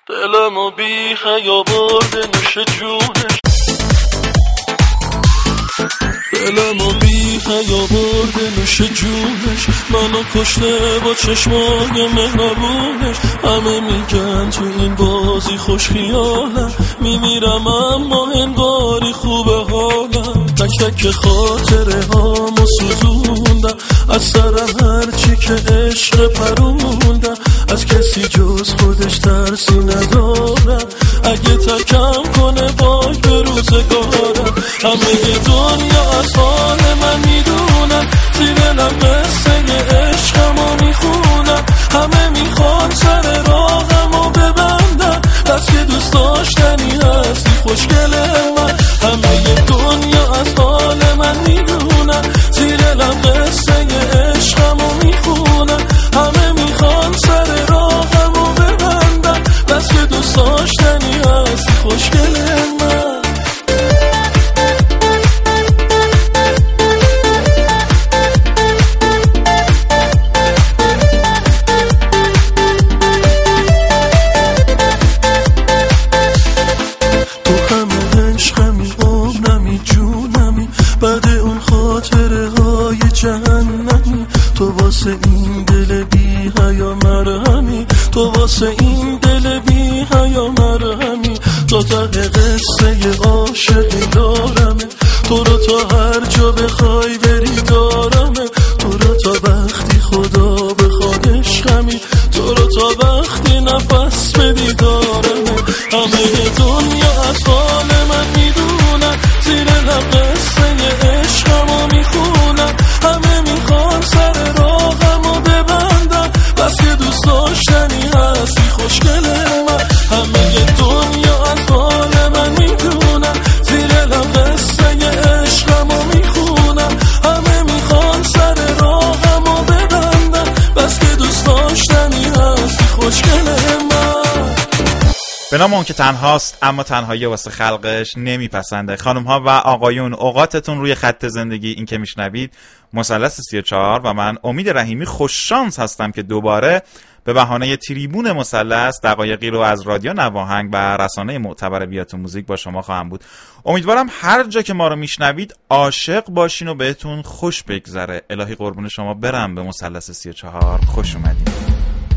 دلمو بی حیا برده نوش جونش، دلمو بی حیا برده نوش جونش، منو کشته با چشمای مهربونش. همه میگن تو این بازی خوش خیالم، میمیرم اما انگاری خوبه حالم. تک تک خاطره هامو سوزوندم، از سرم هرچی که عشق پروندم. از کسی جز خودش ترسی ندارم، اگه تکم کنه وای به روزگارم. همه دنیا از حال من میدونم، زیر لب قصه عشقمو میخونم. همه میخوان سر راهمو ببندم، بس که دوست داشتنی هستی خوشگل من. همه دنیا از حال من میدونم، زیر لب قصه عشقمو میخونم. همه میخوان سر راهمو ببندم، بس که دوست داشتنی هستی خوشگل من. این دل بی حیا مرهمی، تو واسه این دل بی حیا مرهمی. تو ته قصه عاشقی دارمه، تو رو تا هر جا بخوای بری دارمه. تو رو تا وقتی خدا بخواد عشقمی، تو رو تا وقتی نفس بدی دارمه. همه دنیا از حال من میدونن، زیر لب قصه عشقمو میخونن. همه میخوان سر راهمو ببندن، بس که دوست داشتنی هستی خوشگل من. همه دنیا از حال من میدونن، زیر لب قصه عشقمو میخونن. همه میخوان سر راهمو ببندن، بس که دوست داشتنی هستی خوشگل من. به نام اون که تنهاست اما تنهایی واسه خلقش نمیپسنده. خانم ها و آقایون، اوقاتتون روی خط زندگی، این که میشنوید مثلث 34 و من امید رحیمی خوش شانس هستم که دوباره به بهانه تریبون مثلث دقایقی رو از رادیو نواهنگ و رسانه معتبر بیات موزیک با شما خواهم بود. امیدوارم هر جا که ما رو میشنوید عاشق باشین و بهتون خوش بگذره. الهی قربون شما برم. به مثلث 34 خوش اومدین.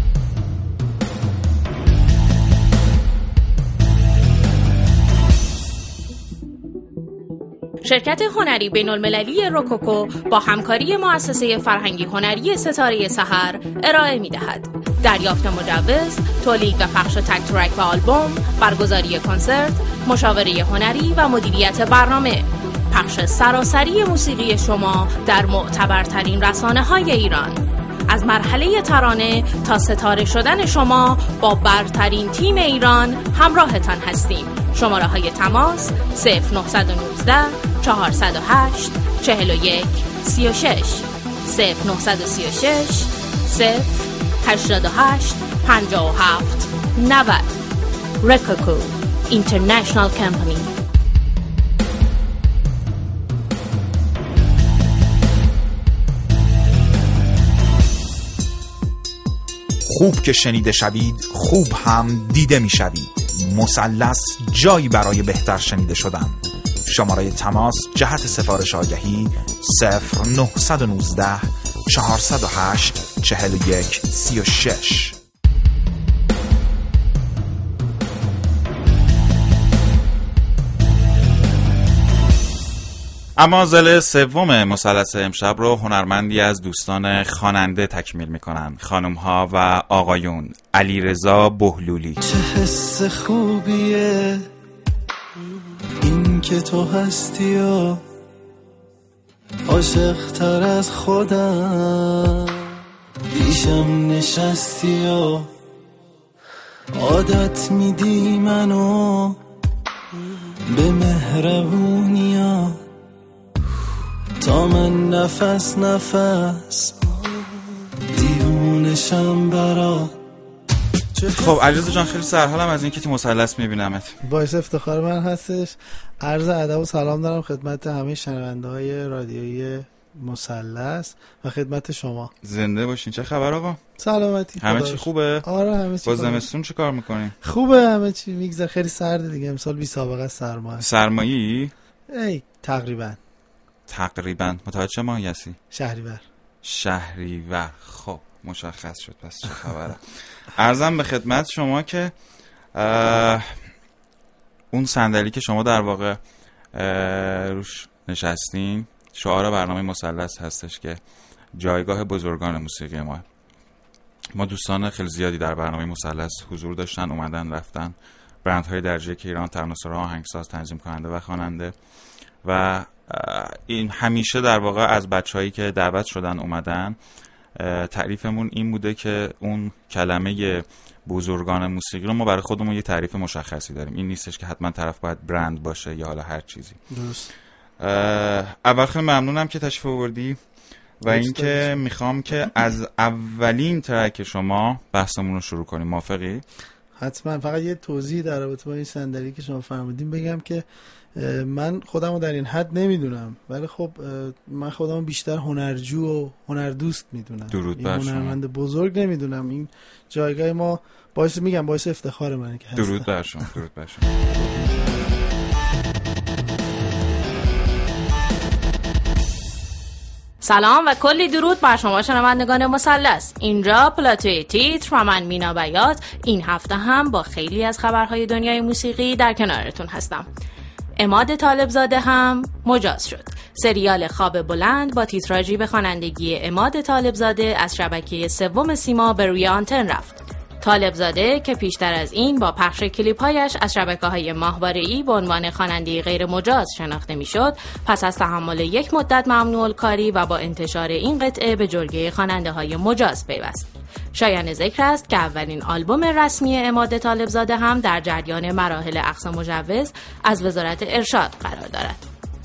شرکت هنری بین‌المللی روکوکو با همکاری مؤسسه فرهنگی هنری ستاره سحر ارائه می‌دهد. دریافت مجوز، تولید و پخش تک ترک و آلبوم، برگزاری کنسرت، مشاوره هنری و مدیریت برنامه، پخش سراسری موسیقی شما در معتبرترین رسانه‌های ایران. از مرحله ترانه تا ستاره شدن شما با برترین تیم ایران همراهتان هستیم. شماره های تماس 0919 408 41 36 0936 088 57 90. Rococo International Company. خوب که شنیده شوید، خوب هم دیده می شوید. مثلث جایی برای بهتر شنیده شدن. شماره تماس جهت سفارش آگهی 0919 408 41 36. اما زل سوم مثلث امشب رو هنرمندی از دوستان خواننده تکمیل میکنن. خانم ها و آقایون، علیرضا بهلولی. چه حس خوبیه این که تو هستی و عاشق تر از خودم، پیشم نشستی و عادت میدی منو به مهربونیا، تا من نفس نفس دیوونشم برا. خب علیرضا جان، خیلی سرحالم از اینکه تو مثلث میبینمت. باعث افتخار من هستش. عرض ادب و سلام دارم خدمت همه شنونده های رادیویی مثلث و خدمت شما. زنده باشین. چه خبر آقا؟ سلامتی. همه چی خوبه؟ آره همه چی. با زمستون چه کار میکنین؟ خوبه، همه چی میگذره. خیلی سرده دیگه، امسال بی سابقه است. سرمایی؟ ای تقریبا متوجه چه ماهی هستی؟ شهریور. خب مشخص شد. پس چه خبره؟ عرضم به خدمت شما که اون صندلی که شما در واقع روش نشستین شعار برنامه مثلث هستش که جایگاه بزرگان موسیقی ما دوستان خیلی زیادی در برنامه مثلث حضور داشتن، اومدن رفتن، برندهای درجه که ایران، ترانه‌سرا، آهنگساز، تنظیم کننده و خواننده، و این همیشه در واقع از بچه‌هایی که دعوت شدن اومدن تعریفمون این بوده که اون کلمه بزرگان موسیقی رو ما برای خودمون یه تعریف مشخصی داریم. این نیستش که حتما طرف باید برند باشه یا حالا هر چیزی. درست. اول خیلی ممنونم که تشریف آوردی و اینکه میخوام که از اولین ترک شما بحثمون رو شروع کنیم. موافقی؟ حتما. فقط یه توضیح در رابطه با این صندلی که شما فرمودین بگم که من خودمو در این حد نمیدونم، ولی خب من خودمو بیشتر هنرجو و هنردوست میدونم. درود بر شما. هنرمند بزرگ نمیدونم. این جایگاه ما باعث افتخار منه که هستم. درود بر شما. درود بر شما. سلام و کلی درود بر شما شنوندگان مثلث. اینجا پلاتوی تیتر و من مینا بیات. این هفته هم با خیلی از خبرهای دنیای موسیقی در کنارتون هستم. عماد طالبزاده هم مجاز شد. سریال خواب بلند با تیتراژی به خوانندگی عماد طالبزاده از شبکه سوم سیما به روی آنتن رفت. طالبزاده که پیشتر از این با پخش کلیپ‌هایش از شبکه‌های ماهواره‌ای به عنوان خواننده غیر مجاز شناخته می‌شد، پس از تحمل یک مدت ممنوع الکاری و با انتشار این قطعه به جرگه خواننده‌های مجاز پیوست. شایان ذکر است که اولین آلبوم رسمی عماد طالبزاده هم در جریان مراحل اخذ مجوز از وزارت ارشاد قرار دارد.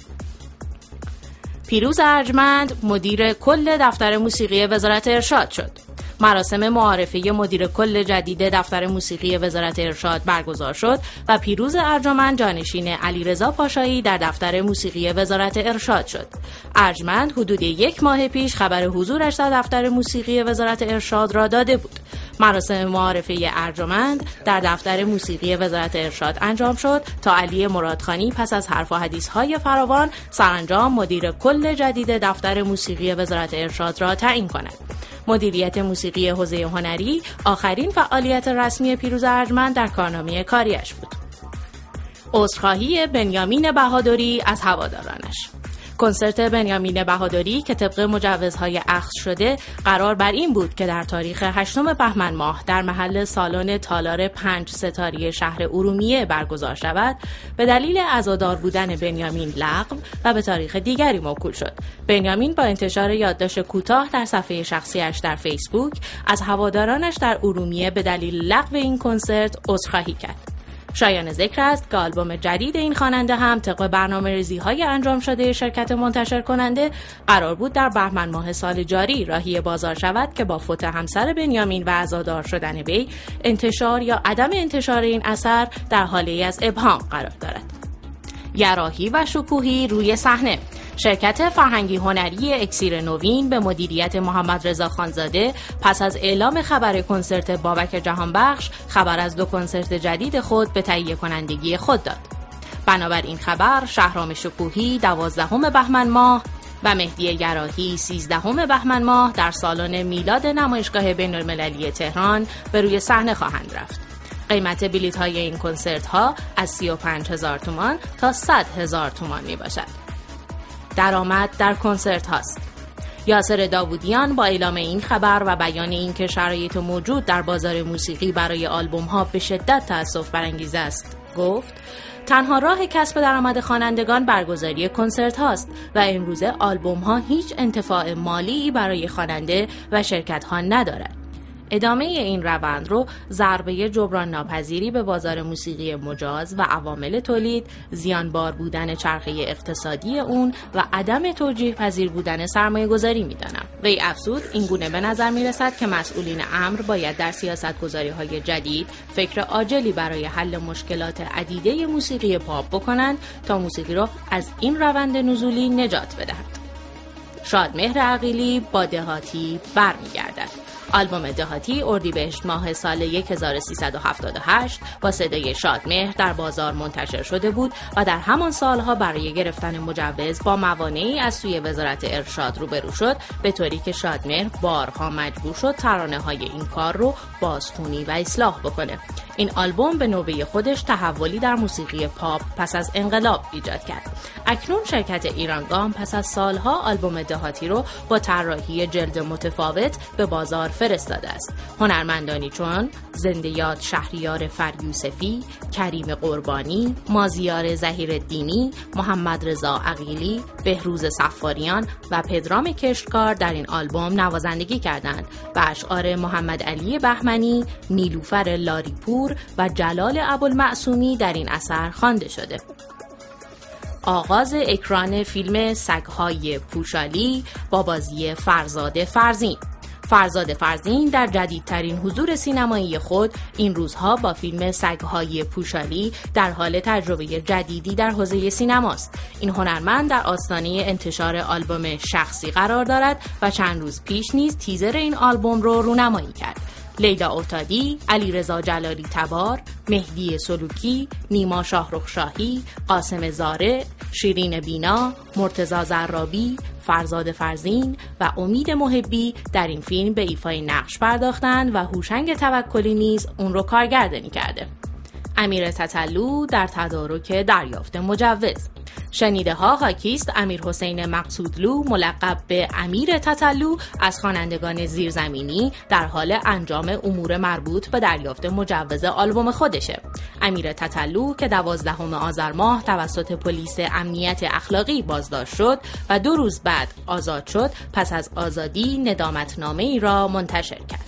پیروز ارجمند مدیر کل دفتر موسیقی وزارت ارشاد شد. مراسم معارفه مدیر کل جدید دفتر موسیقی وزارت ارشاد برگزار شد و پیروز ارجمند جانشین علیرضا پاشایی در دفتر موسیقی وزارت ارشاد شد. ارجمند حدود 1 ماه پیش خبر حضورش در دفتر موسیقی وزارت ارشاد را داده بود. مراسم معارفه ارجمند در دفتر موسیقی وزارت ارشاد انجام شد تا علی مرادخانی پس از حرف و حدیث‌های فراوان سرانجام مدیر کل جدید دفتر موسیقی وزارت ارشاد را تعیین کند. مدیریت موسیقی حوزه هنری آخرین فعالیت رسمی پیروز ارجمند در کارنامه کاریش بود. عذرخواهی بنیامین بهادری از هوادارانش. کنسرت بنیامین بهادری که طبق مجوزهای اخذ شده قرار بر این بود که در تاریخ 8 بهمن ماه در محل سالن تالار 5 ستاره شهر ارومیه برگزار شود، به دلیل عزادار بودن بنیامین لغو و به تاریخ دیگری موکول شد. بنیامین با انتشار یادداشت کوتاه در صفحه شخصیش در فیسبوک از هوادارانش در ارومیه به دلیل لغو این کنسرت عذرخواهی کرد. شایان ذکر است که آلبوم جدید این خواننده هم طبق برنامه‌ریزی‌های انجام شده شرکت منتشر کننده قرار بود در بهمن ماه سال جاری راهی بازار شود که با فوت همسر بنیامین و عزادار شدن وی انتشار یا عدم انتشار این اثر در حاله از ابهام قرار دارد. گراهی و شکوهی روی صحنه. شرکت فرهنگی هنری اکسیر نوین به مدیریت محمد رضا خانزاده پس از اعلام خبر کنسرت بابک جهانبخش خبر از 2 کنسرت جدید خود به تهیه کنندگی خود داد. بنابراین خبر شهرام شکوهی 12 بهمن ماه و مهدی گراهی 13 بهمن ماه در سالن میلاد نمایشگاه بین‌المللی تهران به روی صحنه خواهند رفت. قیمت بلیط‌های این کنسرت‌ها از 35,000 تومان تا 100,000 تومان میباشد. درآمد در کنسرت هاست. یاسر داوودیان با اعلام این خبر و بیان اینکه شرایط موجود در بازار موسیقی برای آلبوم ها به شدت تأسف برانگیز است، گفت تنها راه کسب درآمد خوانندگان برگزاری کنسرت هاست و امروزه آلبوم ها هیچ انتفاع مالی برای خواننده و شرکت ها ندارد. ادامه این روند رو ضربه جبران ناپذیری به بازار موسیقی مجاز و عوامل تولید، زیانبار بودن چرخه اقتصادی اون و عدم توجیه پذیر بودن سرمایه گذاری میدانم. وی افزود این گونه به نظر می رسد که مسئولین امر باید در سیاست گذاری های جدید فکر عاجلی برای حل مشکلات عدیده موسیقی پاپ بکنند تا موسیقی رو از این روند نزولی نجات بدهند. شادمهر عقیلی با دهاتی برمیگردد. آلبوم دهاتی اردیبهشت ماه سال 1378 با صدای شادمهر در بازار منتشر شده بود و در همان سالها برای گرفتن مجوز با موانعی از سوی وزارت ارشاد روبرو شد، به طوری که شادمهر بارها مجبور شد ترانه‌های این کار رو بازخوانی و اصلاح بکنه. این آلبوم به نوبه خودش تحولی در موسیقی پاپ پس از انقلاب ایجاد کرد. اکنون شرکت ایرانگام پس از سالها آلبوم دهاتی رو با طراحی جلد متفاوت به بازار فرستاده است. هنرمندانی چون زنده یاد شهریار فریوسفی، کریم قربانی، مازیار ظهیرالدینی، محمد رضا عقیلی، بهروز صفاریان و پدرام کشتکار در این آلبوم نوازندگی کردند و اشعار محمد علی بهمنی، نیلوفر لاریپور و جلال ابوالمعصومی در این اثر خوانده شده. آغاز اکران فیلم سگ‌های پوشالی با بازی فرزاد فرزین. فرزاد فرزین در جدیدترین حضور سینمایی خود این روزها با فیلم سگ‌های پوشالی در حال تجربه جدیدی در حوزه سینماست. این هنرمند در آستانه انتشار آلبوم شخصی قرار دارد و چند روز پیش نیز تیزر این آلبوم رو رونمایی کرد. لیلا افتادی، علیرضا جلالی تبار، مهدی سلوکی، نیما شاهرخشاهی، قاسم زاره، شیرین بینا، مرتضی زرابی، فرزاد فرزین و امید محبی در این فیلم به ایفای نقش پرداختند و هوشنگ توکلی نیز اون رو کارگردانی کرده. امیر تتلو در تدارک دریافت مجوز. شنیده ها حاکیست امیر حسین مقصودلو ملقب به امیر تتلو از خوانندگان زیرزمینی در حال انجام امور مربوط به دریافت مجوز آلبوم خودشه. امیر تتلو که 12 آذر ماه توسط پلیس امنیت اخلاقی بازداشت شد و 2 روز بعد آزاد شد، پس از آزادی ندامتنامه‌ای را منتشر کرد.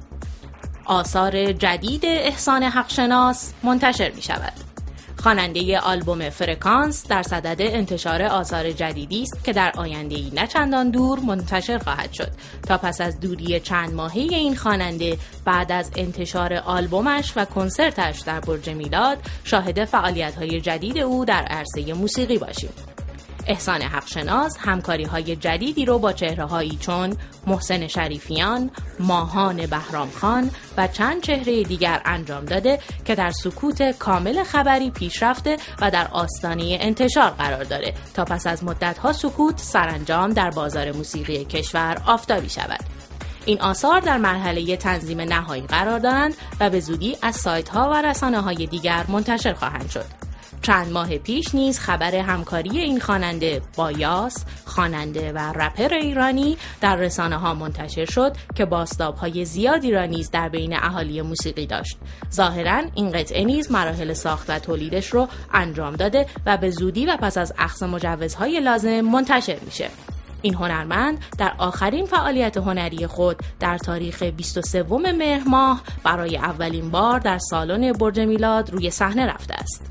آثار جدید احسان حقشناس منتشر می شود. خواننده آلبوم فرکانس در صدد انتشار آثار جدیدی است که در آینده‌ای نه چندان دور منتشر خواهد شد. تا پس از دوری چند ماهه این خواننده بعد از انتشار آلبومش و کنسرتش در برج میلاد شاهد فعالیت‌های جدید او در عرصه موسیقی باشیم. احسان حقشناس همکاری‌های جدیدی رو با چهره‌هایی چون محسن شریفیان، ماهان بهرام خان و چند چهره دیگر انجام داده که در سکوت کامل خبری پیش رفته و در آستانه انتشار قرار داره تا پس از مدت‌ها سکوت سرانجام در بازار موسیقی کشور آفتابی شود. این آثار در مرحله تنظیم نهایی قرار دارند و به زودی از سایت‌ها و رسانه‌های دیگر منتشر خواهند شد. چند ماه پیش نیز خبر همکاری این خواننده با یاس، خواننده و رپر ایرانی در رسانه‌ها منتشر شد که بازتاب‌های زیادی را نیز در بین اهالی موسیقی داشت. ظاهراً این قطعه نیز مراحل ساخت و تولیدش رو انجام داده و به زودی و پس از اخذ مجوزهای لازم منتشر میشه. این هنرمند در آخرین فعالیت هنری خود در تاریخ 23 مهر ماه برای اولین بار در سالن برج میلاد روی صحنه رفته است.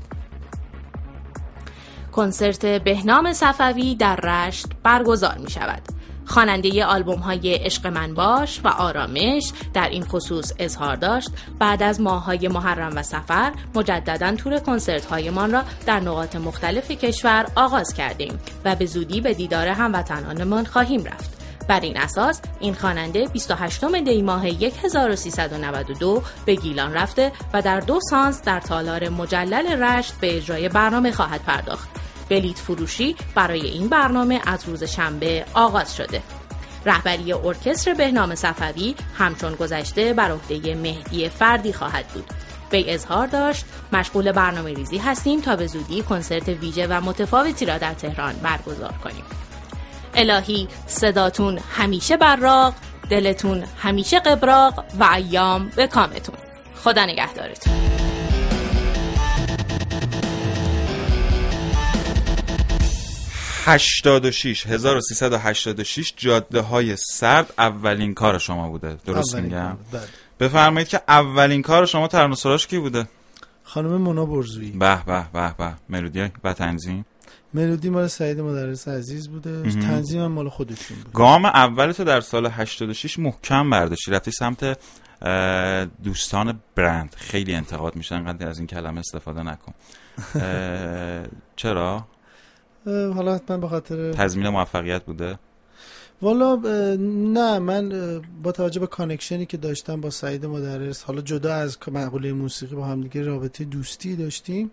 کنسرت بهنام صفوی در رشت برگزار می شود. خواننده آلبوم‌های عشق من باش و آرامش در این خصوص اظهار داشت بعد از ماه‌های محرم و صفر مجدداً تور کنسرت‌هایمان را در نقاط مختلف کشور آغاز کردیم و به زودی به دیدار هموطنانمان خواهیم رفت. بر این اساس این خواننده 28 دی ماه 1392 به گیلان رفته و در 2 سانس در تالار مجلل رشت به اجرای برنامه خواهد پرداخت. بلیت فروشی برای این برنامه از روز شنبه آغاز شده. رهبری ارکستر بهنام صفوی همچون گذشته بر عهده مهدی فردی خواهد بود. وی اظهار داشت مشغول برنامه ریزی هستیم تا به زودی کنسرت ویژه و متفاوتی را در تهران برگزار کنیم. الهی صداتون همیشه براق، دلتون همیشه قبراق و ایام به کامتون. خدا نگهدارتون. 1386 جاده های سرد اولین کار شما بوده، درست میگم؟ بفرمایید که اولین کار شما ترانه سراش کی بوده؟ خانم مونا برزویی. به به به به. ملودی و تنظیم؟ ملودی مال سعید مدرس عزیز بوده، تنظیم هم مال خودشون بوده. گام اول تو در سال 86 محکم برداشتی، رفتی سمت دوستان برند. خیلی انتقاد میشه انقدر از این کلمه استفاده نکن. چرا؟ حالا حتما به خاطر تضمین موفقیت بوده. والا نه، من با توجه به کانکشنی که داشتم با سعید مدرس، حالا جدا از مقوله موسیقی با هم دیگه رابطه دوستی داشتیم،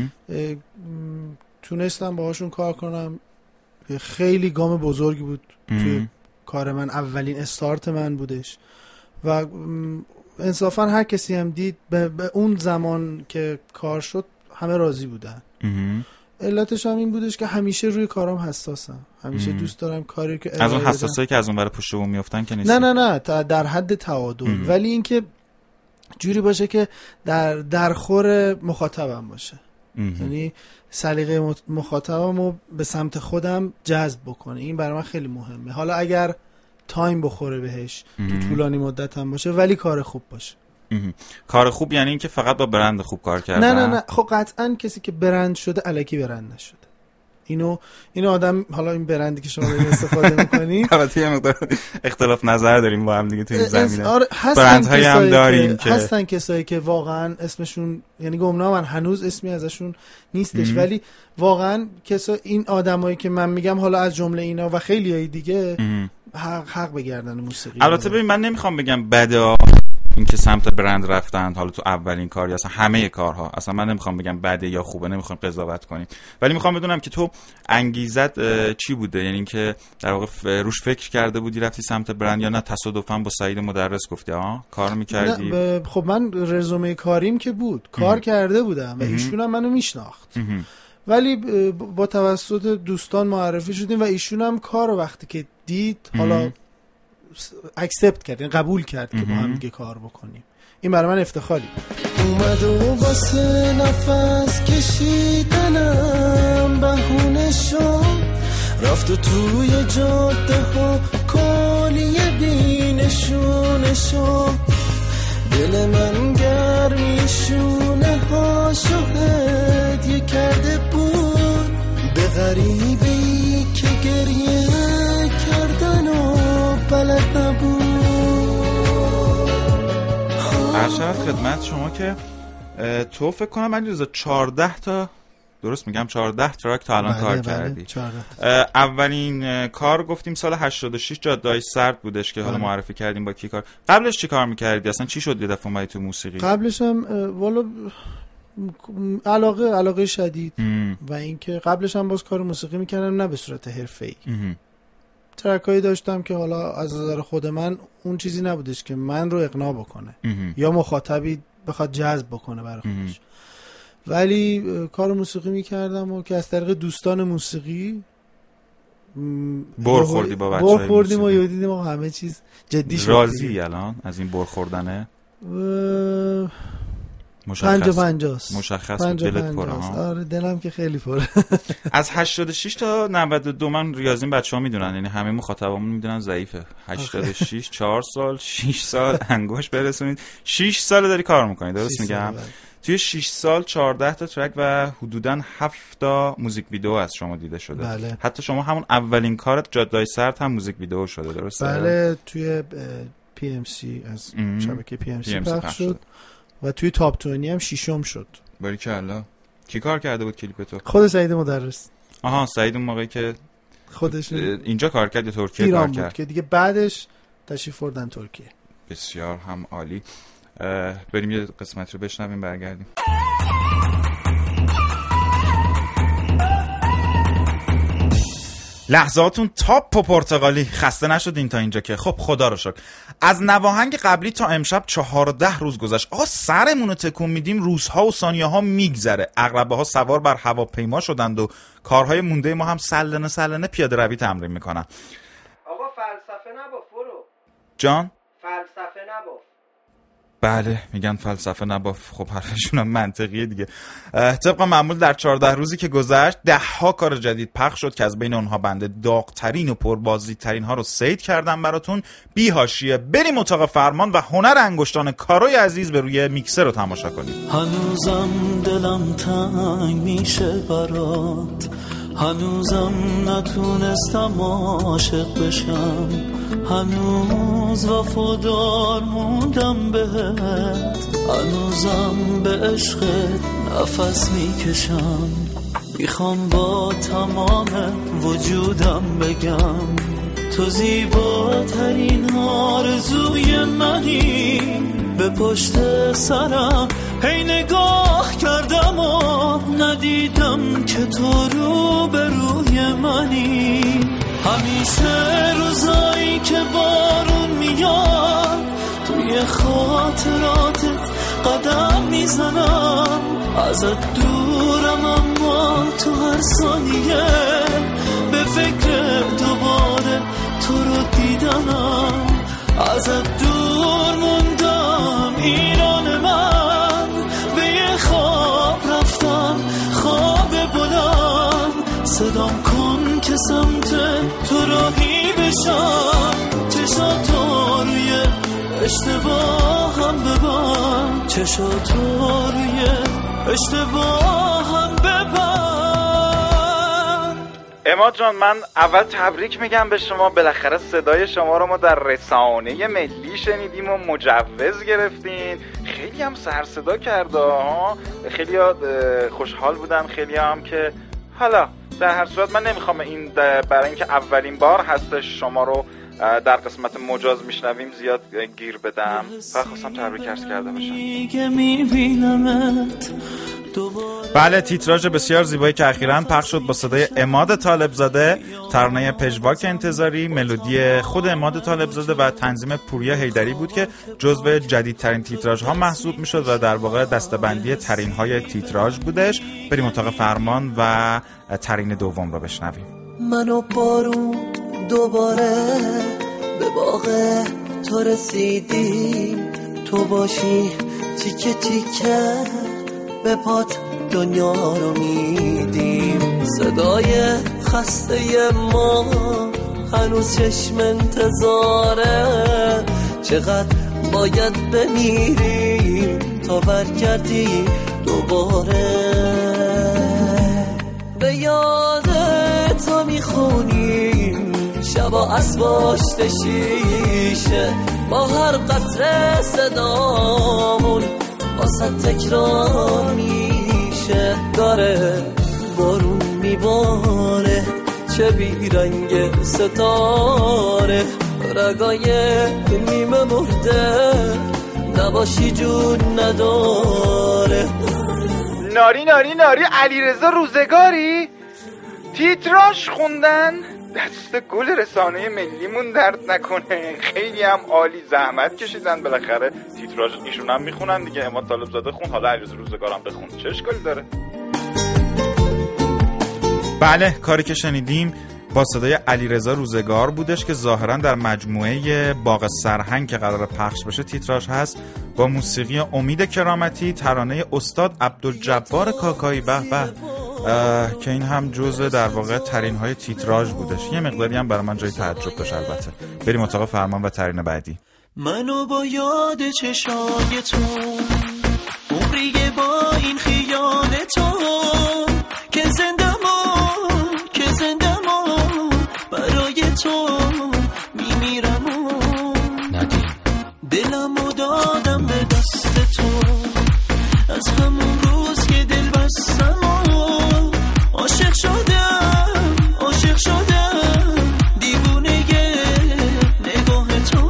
تونستم باهاشون کار کنم. خیلی گام بزرگی بود توی کار من، اولین استارت من بودش و انصافا هر کسی هم دید به اون زمان که کار شد همه راضی بودن. علتش هم این بودش که همیشه روی کارام حساسم، همیشه دوست دارم کاری که از اون حساسایی که از اون برای پشت بوم میافتن که نیست. نه در حد تعادل، ولی اینکه جوری باشه که در خور مخاطبم باشه، یعنی سلیقه مخاطبمو به سمت خودم جذب بکنه. این برای من خیلی مهمه. حالا اگر تایم بخوره بهش، تو طولانی مدت هم باشه، ولی کار خوب باشه. کار خوب یعنی اینکه فقط با برند خوب کار کردن؟ نه خب قطعا کسی که برند شده الکی برند نشده. اینو آدم، حالا این برندی که شما دارین استفاده می‌کنید، البته یه مقدار اختلاف نظر داریم با هم دیگه تو این زمینه. برندهایی هم داریم که هستن کسایی که واقعا اسمشون، یعنی گمنامن، هنوز اسمی ازشون نیستش، ولی واقعا این آدمایی که من میگم، حالا از جمله اینا و خیلیای دیگه، حق به گردن موسیقی. البته ببین، من نمیخوام بگم بده این که سمت برند رفتن، حالا تو اولین کار یا اصلا همه کارها، اصلا من نمیخوام بگم بده یا خوبه، نمیخوام قضاوت کنیم، ولی میخوام بدونم که تو انگیزت چی بوده، یعنی اینکه در واقع روش فکر کرده بودی رفتی سمت برند، یا نه تصادفاً با سعید مدرس گفتی کار میکردی؟ خب من رزومه کاریم که بود، کار کرده بودم و ایشون هم منو میشناخت، ولی با توسط دوستان معرفی شدیم و ایشون هم کارو وقتی که دید، حالا اکسپت کرد، یعنی قبول کرد که با هم دیگه کار بکنیم. این برای من افتخاری. اومد و واسه نفس کشیدنم بهونه شد، رفت توی جاده ها کالیه بینشونه شد، دل من گرمی شونه ها شهدیه کرده بود به غریبی که گریه کردن و بلد نبود. عرض خدمت شما که تو فکر کنم علیرضا 14 تا، درست میگم 14 تراک تا الان کار کردی. اولین کار گفتیم سال 86 جاده‌های سرد بودش که حالا معرفی کردیم. با کی کار؟ قبلش چی کار میکردی؟ اصلا چی شد یه دفعه اومدی تو موسیقی؟ قبلش هم والا علاقه شدید و اینکه قبلش هم باز کار موسیقی میکردم، نه به صورت حرفه‌ای. ترکایی داشتم که حالا از نظر خود من اون چیزی نبودش که من رو اقناع بکنه یا مخاطبی بخواد جذب بکنه برای خودش، ولی کار موسیقی میکردم و که از طریق دوستان موسیقی برخوردی با بچه‌های موسیقی. برخوردیم و دیدیم و همه چیز جدی شد. راضی الان از این برخوردنه؟ مشخص دلت پره ها؟ آره دلم که خیلی پره. از 86 تا 92 من ریاضیم بچه ها میدونن، یعنی همه مخاطبامون میدونن ضعیفه. 86 4 سال 6 سال انگوش برسونید، 6 سال داری کار میکنی، درست میگم؟ توی 6 سال 14 تا ترک و حدوداً 7 تا موزیک ویدیو از شما دیده شده. بله. حتی شما همون اولین کارت جاده‌های سرد هم موزیک ویدیو شده، درسته؟ بله، توی PMC از شبکه PMC پخش شد و توی تاپ 20 هم ششم شد. باریکلا. کی کار کرده بود کلیپ تو؟ خود سعید مدرس. آها، سعید اون موقعی که خودش اینجا کار کرد یا ترکیه کار کرد؟ که دیگه بعدش تشریف بردن ترکیه. بسیار هم عالی. بریم یه قسمت رو بشنویم برگردیم. لحظاتون تاپ و پرتغالی. خسته نشدین تا اینجا که؟ خب خدا رو شکر. از نواهنگ قبلی تا امشب 14 روز گذشت. سرمون رو تکون میدیم، روزها و ثانیه ها میگذره. عقربه ها سوار بر هواپیما شدند و کارهای مونده ما هم سلنه پیاده روی تمرین میکنن. آقا فلسفه نباف برو. جان؟ فلسفه نباف. بله میگن فلسفه نباف. خب حرفشون هم منطقیه دیگه. طبق معمول در 14 روزی که گذشت 10 ها کار جدید پخش شد که از بین اونها بنده داغ‌ترین و پربازدیدترین ها رو سید کردم براتون. بی حاشیه بریم اتاق فرمان و هنر انگشتان کاروی عزیز به روی میکسر رو تماشا کنیم. هنوزم دلم تنگ میشه برات، هنوزم نتونستم عاشق بشم، هنوز وفادار موندم بهت، هنوزم به عشقت نفس میکشم، میخوام با تمام وجودم بگم تو زیباترین آرزوی منی، به پشت سرم هی نگاه کردم و ندیدم که تو رو به روی منی. همیشه روزایی که بارون میاد توی خاطراتت قدم میزنم، ازت دورم اما تو هر ثانیه به فکر دوباره تو رو دیدنم. ازت دور موندم ایران من، به یه خواب رفتم خواب بلند. صدام کن که سمت تو راهی بشم، چشاتو روی اشتباهم ببند، چشاتو روی اشتباهم ببند. عماد جان، من اول تبریک میگم به شما، بالاخره صدای شما رو ما در رسانه ملی شنیدیم و مجوز گرفتین. خیلی هم سر صدا کرده ها، خیلی خوشحال بودن، خیلی هم که حالا در هر صورت من نمیخوام این برای اینکه اولین بار هستش شما رو در قسمت مجاز میشنویم زیاد گیر بدم و خواستم تبریک عرض کرده باشم. بله، تیتراژ بسیار زیبایی که اخیراً پخش شد با صدای عماد طالبزاده، ترانه پژواک انتظاری، ملودی خود عماد طالبزاده و تنظیم پوریا حیدری بود که جزو جدیدترین تیتراژها محسوب میشد و در واقع دسته‌بندی ترین‌های تیتراژ بودش. بریم اتاق فرمان و ترین دوم رو بشنویم. منو بارون دوباره به باغ تو رسیدی، تو باشی تیکه تیکه به پات دنیا رو میدیم. صدای خسته ما هنوز چشم انتظاره، چقدر باید بمیریم تا برگردی دوباره. به یاد تو میخونیم شبا از پشت شیشه، با هر قطره صدامون واسه تکرار میشه. داره بارون میباره چه بیرنگ ستاره، رگای نیمه مرده نباشی جون نداره. ناری ناری ناری، علیرضا روزگاری تیتراژ خوندن، دست گل رسانه ملیمون درد نکنه. خیلی هم عالی، زحمت کشیدن، بالاخره تیتراژ ایشون هم میخونن دیگه. عماد طالبزاده خون، حالا علیرضا روزگارم بخون، چه اشکالی داره؟ بله، کاری که شنیدیم با صدای علیرضا روزگار بودش که ظاهرا در مجموعه باغ سرهنگ که قرار پخش بشه تیتراژ هست، با موسیقی امید کرامتی، ترانه استاد عبدالجبار کاکایی، به به، که این هم جزء در واقع ترین های تیتراژ بودش. یه مقداری هم برای من جای تعجب داشت. البته بریم اتاق فرمان و ترین بعدی. منو با یاد چشای تو، عمری با این خیال تو، که زندم برای تو میمیرم ندیم. دلمو دادم به دست تو از همون روز که دل بستم، عاشق شدم دیوونه نگاه تو.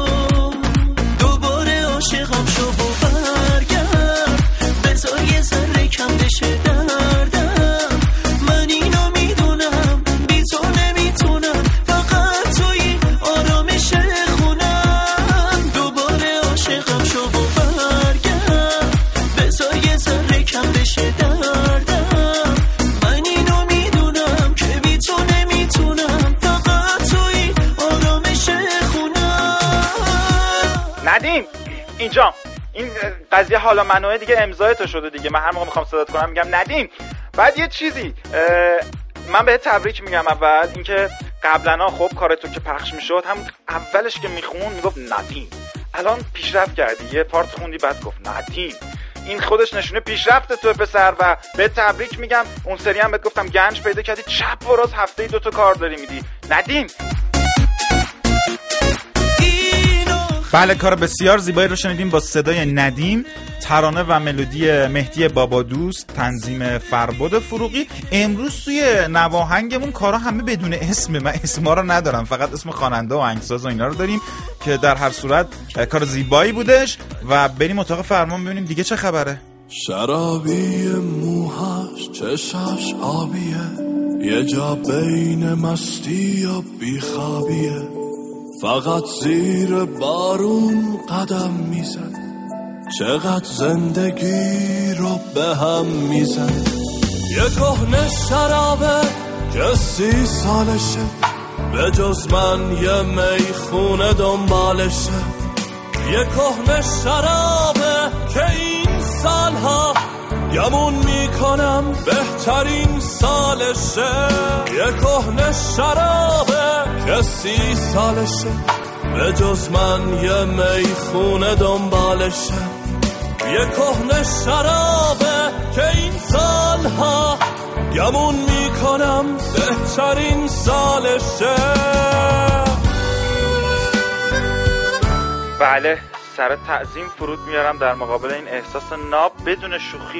دوباره عاشقم شو و برگرد، بذار یه ذره کم بشه دردم. من اینو میدونم بی تو نمیتونم، فقط توی آرامش خونم. دوباره عاشقم شو و برگرد، بذار یه ذره کم بشه دردم. من اینو میدونم که بی تو نمیتونم، فقط توی آرامش خونم. ندیم اینجا این قضیه حالا منوعه دیگه امضای تو شده دیگه. من هر موقع میخوام صدات کنم میگم ندیم. بعد یه چیزی من بهت تبریک میگم. اول اینکه قبلا خب کار تو که پخش میشد، هم اولش که میخون میگفت ندیم، الان پیشرفت کردی، یه پارت خوندی بعد گفت ندیم. این خودش نشونه پیشرفت تو پسر و بهت تبریک میگم. اون سری هم بهت گفتم گنج پیدا کردی، چپ و راست هفته‌ای 2 تا کار داری میدی. ندیم. بله، کار بسیار زیبایی رو شنیدیم با صدای ندیم. ترانه و ملودی مهدی بابادوست، تنظیم فرباد فروغی. امروز توی نواهنگمون کارا همه بدون اسمه، من اسما رو ندارم، فقط اسم خواننده و آهنگساز و اینا رو داریم که در هر صورت کار زیبایی بودش. و بریم اتاق فرمان ببینیم دیگه چه خبره. شرابی موهاش چشاش آبیه، یه جا بین مستی و بیخوابیه، فقط زیر بارون قدم میزن، چقدر زندگی رو به هم میزن. یه کهنه شرابه که 30 سالشه، به جز من یه میخونه دنبالشه. یه کهنه شرابه که این سالها گمون میکنم بهترین سالشه. یه کهنه شرابه که 30 سالشه، به جز من یه میخونه دنبالشه. یه کهنه شرابه که این سالها گمون میکنم بهترین سالشه. بله، سر تعظیم فرود میارم در مقابل این احساس ناب بدون شوخی.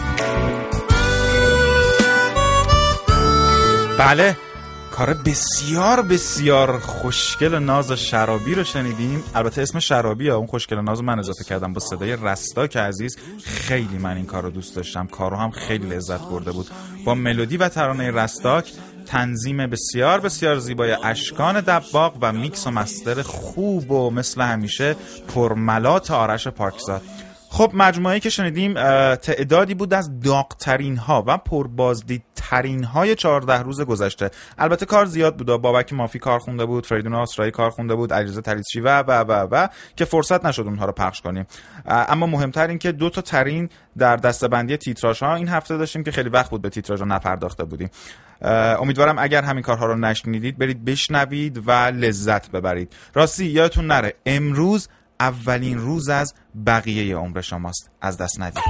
بله، کار بسیار بسیار خوشگل ناز شرابی رو شنیدیم. البته اسم شرابیه، اون خوشگل ناز من اضافه کردم با صدای رستاک عزیز. خیلی من این کار رو دوست داشتم، کارو هم خیلی لذت برده بود با ملودی و ترانه رستاک، تنظیم بسیار بسیار زیبای اشکان دباغ و میکس و مستر خوب و مثل همیشه پرملات آرش پاکزاد. خب مجموعه‌ای که شنیدیم تعدادی بود از داغ‌ترین ها و پربازدیدترین های 14 روز گذشته. البته کار زیاد بود، بابک مافی کار خونده بود، فریدون آسرایی کار خونده بود، علیرضا طلیسچی و که فرصت نشد اونها رو پخش کنیم. اما مهمتر این که 2 تا ترین در دسته‌بندی تیتراژ ها این هفته داشتیم که خیلی وقت بود به تیتراژ نپرداخته بودیم. امیدوارم اگر همین کارها رو نشنیدید برید بشنوید و لذت ببرید. راستی یادتون نره امروز اولین روز از بقیه عمر شماست، از دست ندید.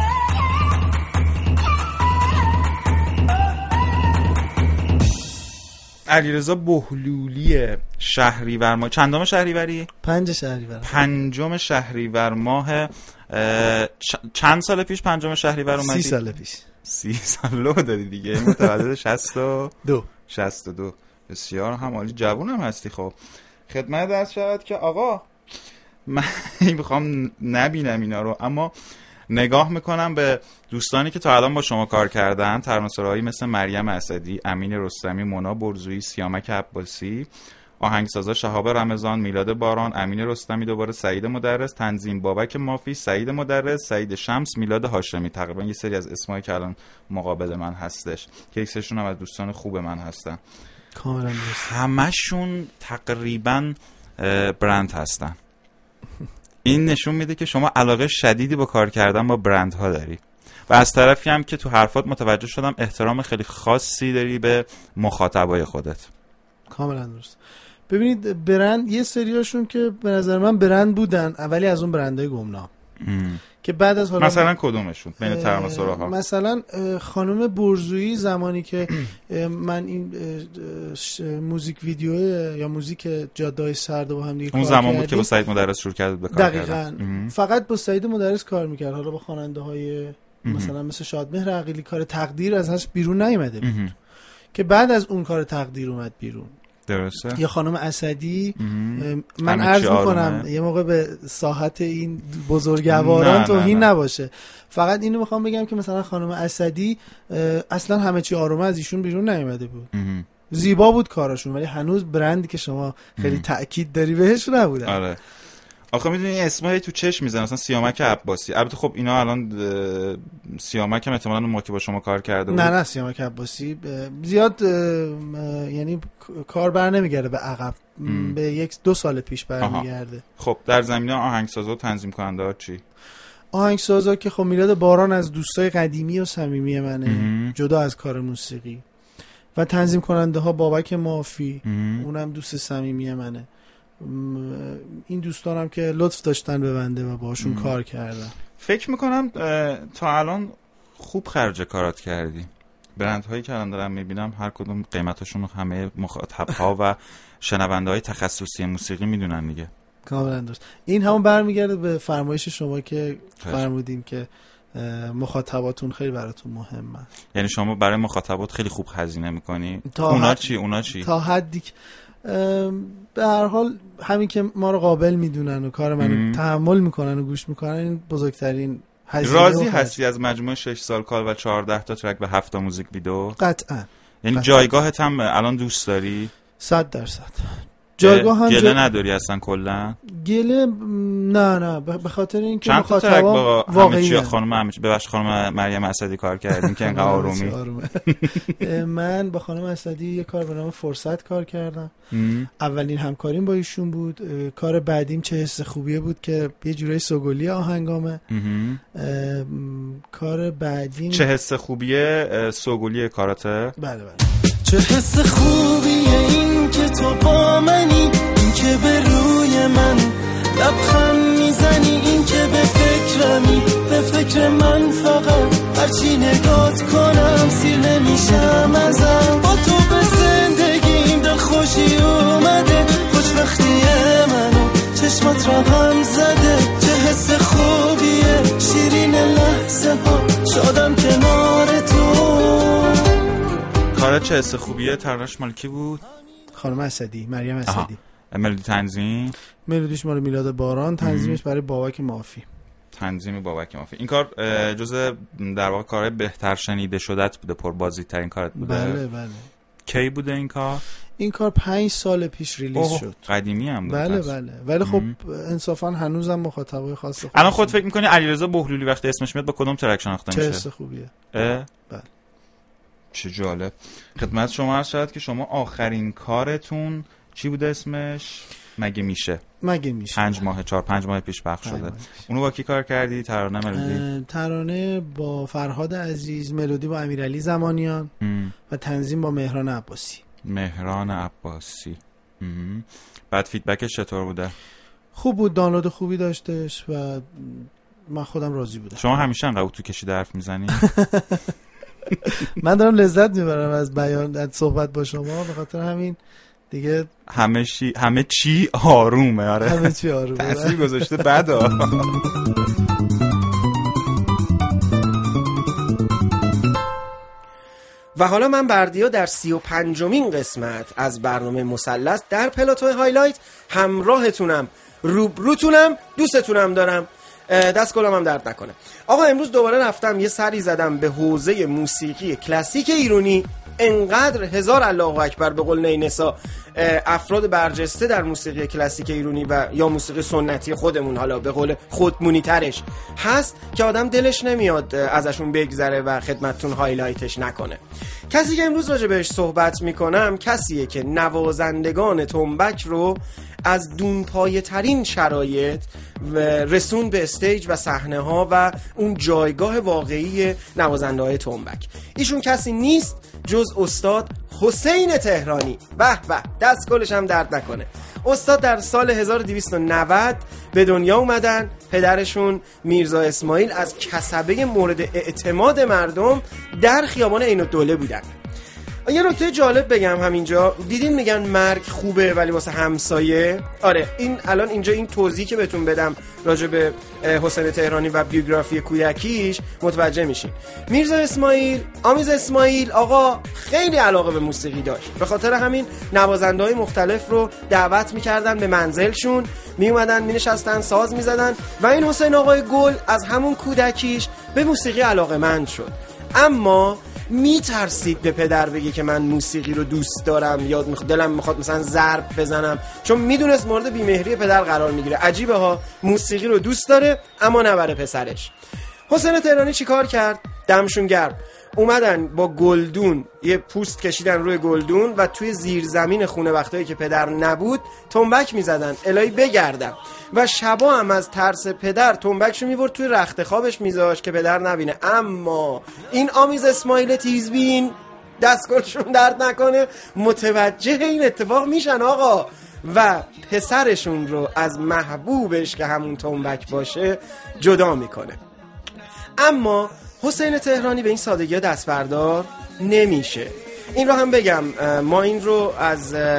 علیرضا بهلولی شهریور ماه، چندم شهریوری؟ 5 شهریور. 5 شهریور ماه چند سال پیش 5 شهریور اومدی؟ 30 سال پیش. 30 سال لو دادی دیگه، متولد 62. 62 بسیار هم عالی، جوونم هستی. خب خدمت درس شود که آقا من میخوام نبینم اینا رو، اما نگاه میکنم به دوستانی که تا الان با شما کار کردن، ترانه‌سرایی مثل مریم اسدی، امین رستمی، مونا برزویی، سیامک عباسی، آهنگسازا شهاب رمضان، میلاد باران، امین رستمی، دوباره سعید مدرس، تنظیم بابک مافی، سعید مدرس، سعید شمس، میلاد هاشمی. تقریبا یه سری از اسمایی که الان مقابل من هستش که یکسشون هم از دوستان خوب من هستن. کاملا درست. همشون تقریبا برند هستن. این نشون میده که شما علاقه شدیدی با کار کردن با برندها داری و از طرفی هم که تو حرفات متوجه شدم احترام خیلی خاصی داری به مخاطبای خودت. کاملا درست. ببینید برند، یه سریاشون که به نظر من برند بودن اولی از اون برندهای گمنام که بعد از حالا مثلا کدومشون بین ترانه‌سراها؟ مثلا خانم برزویی زمانی که من این موزیک ویدیو یا موزیک جاده‌های سرد با هم دیگه اون زمان بود که با سعید مدرس شروع کرد به کار کردن. دقیقاً فقط با سعید مدرس کار میکرد، حالا با خواننده‌های مثلا مثل شادمهر عقیلی کار تقدیر ازش بیرون نیومده بود که بعد از اون کار تقدیر اومد بیرون. درسته. یا خانم اسدی من عرض میکنم یه موقع به ساحت این بزرگواران توهین نباشه، فقط اینو میخوام بگم که مثلا خانم اسدی اصلا همه چی آرومه از ایشون بیرون نیومده بود. زیبا بود کاراشون ولی هنوز برندی که شما خیلی تأکید داری بهش نبودن. آره آخه میدونی اسمایی تو چشم میزنن، مثلا سیامک عباسی. البته خب اینا الان سیامک هم احتمالاً اون موقع که با شما کار کرده بود. نه سیامک عباسی زیاد یعنی کار بر نمیگرده به عقب، به 1-2 سال پیش برمیگرده. خب در زمینه آهنگسازا و تنظیم کننده ها چی؟ آهنگسازا که خب میلاد باران از دوستای قدیمی و صمیمی منه جدا از کار موسیقی، و تنظیم کننده ها بابک مافی اونم دوست صمیمی منه. این دوستانم که لطف داشتن به بنده و باشون کار کردن. فکر میکنم تا الان خوب خرج کارات کردی. برندهایی که الان دارم میبینم هر کدوم قیمتاشون همه مخاطبها و شنونده های تخصصی موسیقی میدونن دیگه. کاملا درست. این همون برمیگرده به فرمایش شما که فرمودیم که مخاطباتون خیلی براتون مهمه. یعنی شما برای مخاطبات خیلی خوب هزینه میکنی؟ اونا چی؟ تا حدی به هر حال همین که ما رو قابل میدونن و کار منو تحمل میکنن و گوش میکنن، این بزرگترین هزینه. راضی هستی از مجموعه 6 سال کار و 14 تا ترک و 7 تا موزیک ویدیو؟ قطعا. یعنی جایگاهت هم الان دوست داری؟ 100%. جایگاه هم گله نداری اصلا کلا؟ گله نه به خاطر اینکه چند تا ترک با واقعی خانم مریم اسدی کار کردیم که اینقدر آرومی؟ من با خانم اسدی یه کار به نام فرصت کار کردم. اولین همکاریم با ایشون بود. کار بعدیم چه حس خوبیه بود که یه جورای سوگلی آهنگامه. کار بعدیم چه حس خوبیه سوگلی کاراته؟ بله. چه حس خوبیه این که تو با منی، این که به روی من لبخند میزنی، این که به فکرمی، به فکر من فقط هرچی نگات کنم سیر نمیشم ازم. با تو به زندگیم دل خوشی اومده، خوشبختیه منو چشمات رقم زده. چه حس خوبیه شیرین لحظه ها، شادم کنار تو. کارا چه حس خوبیه ترانش مال کی بود؟ خانم اسدی، مریم اسدی. ملودی تنظیم؟ ملودیش مال میلاد باران، تنظیمش برای بابک مافی. تنظیم بابک مافی. این کار جزء در واقع کارهای بهتر شنیده شدت بوده، پربازی ترین کارت بوده؟ بله. کی بوده این کار؟ این کار 5 سال پیش ریلیز شد. قدیمی هم بود. بله. ولی خب انصافا هنوزم مخاطبای خاص خودش. الان خود فکر می‌کنی علیرضا بهلولی وقتی اسمش میاد با کدوم ترک شناخته میشه؟ چه حس خوبیه. بله. چه جالب. خدمت شما عرض شد که شما آخرین کارتون چی بوده اسمش؟ مگه میشه 4-5 ماه پیش پخش شده. اونو با کی کار کردی؟ ترانه ملودی؟ ترانه با فرهاد عزیز، ملودی با امیرعلی زمانیان و تنظیم با مهران عباسی. بعد فیدبکش چطور بوده؟ خوب بود، دانلود خوبی داشتش و من خودم راضی بودم. شما همیشه انقدر تو کشیده حرف میزنی؟ من دارم لذت میبرم از بیان، از صحبت با شما، به خاطر همین دیگه همه چی آرومه. آره همه چی آرومه. تاثیر گذاشته بدا. و حالا من بردیا در 35مین قسمت از برنامه مثلث در پلاتو هایلایت همراهتونم، روبروتونم، دوستتونم دارم، دست کلام هم درد نکنه. آقا امروز دوباره رفتم یه سری زدم به حوزه موسیقی کلاسیک ایرانی. انقدر هزار الله اکبر به قول نینسا افراد برجسته در موسیقی کلاسیک ایرانی و یا موسیقی سنتی خودمون، حالا به قول خودمونی ترش هست، که آدم دلش نمیاد ازشون بگذره و خدمتتون هایلایتش نکنه. کسی که امروز راجع بهش صحبت میکنم کسیه که نوازندگان تنبک رو از دونپایه ترین شرایط رسون به استیج و صحنه ها و اون جایگاه واقعی نوازنده های تنبک. ایشون کسی نیست جز استاد حسین تهرانی. به به، دست گلش هم درد نکنه. استاد در سال 1290 به دنیا اومدن. پدرشون میرزا اسماعیل از کسبه مورد اعتماد مردم در خیابان عین‌الدوله بودن. یه نکته جالب بگم همینجا، دیدین میگن مرگ خوبه ولی واسه همسایه. آره، این الان اینجا این توضیح که بهتون بدم راجع به حسین تهرانی و بیوگرافی کودکیش متوجه میشین. میرزا اسماعیل، آمیز اسماعیل آقا خیلی علاقه به موسیقی داشت، به خاطر همین نوازنده‌های مختلف رو دعوت میکردن به منزلشون، میومدن مینشستن ساز میزدن و این حسین آقای گل از همون کودکیش به موسیقی علاقه‌مند شد. اما میترسید به پدر بگه که من موسیقی رو دوست دارم یا دلم میخواد مثلا ضرب بزنم، چون میدونست مورد بیمهری پدر قرار میگیره. عجیبه ها، موسیقی رو دوست داره اما نه برای پسرش. حسین تهرانی چی کار کرد؟ دمشون گرم. اومدن با گلدون یه پوست کشیدن روی گلدون و توی زیر زمین خونه وقتایی که پدر نبود تنبک میزدن الهی بگردن و شبا هم از ترس پدر تنبکشو میبرد توی رخت خوابش میذاشت که پدر نبینه. اما این آمیز اسماعیل تیزبین، دستگلشون درد نکنه، متوجه این اتفاق میشن آقا و پسرشون رو از محبوبش که همون تنبک باشه جدا میکنه. اما حسین تهرانی به این سادگی دست بردار نمیشه. این رو هم بگم، ما این رو از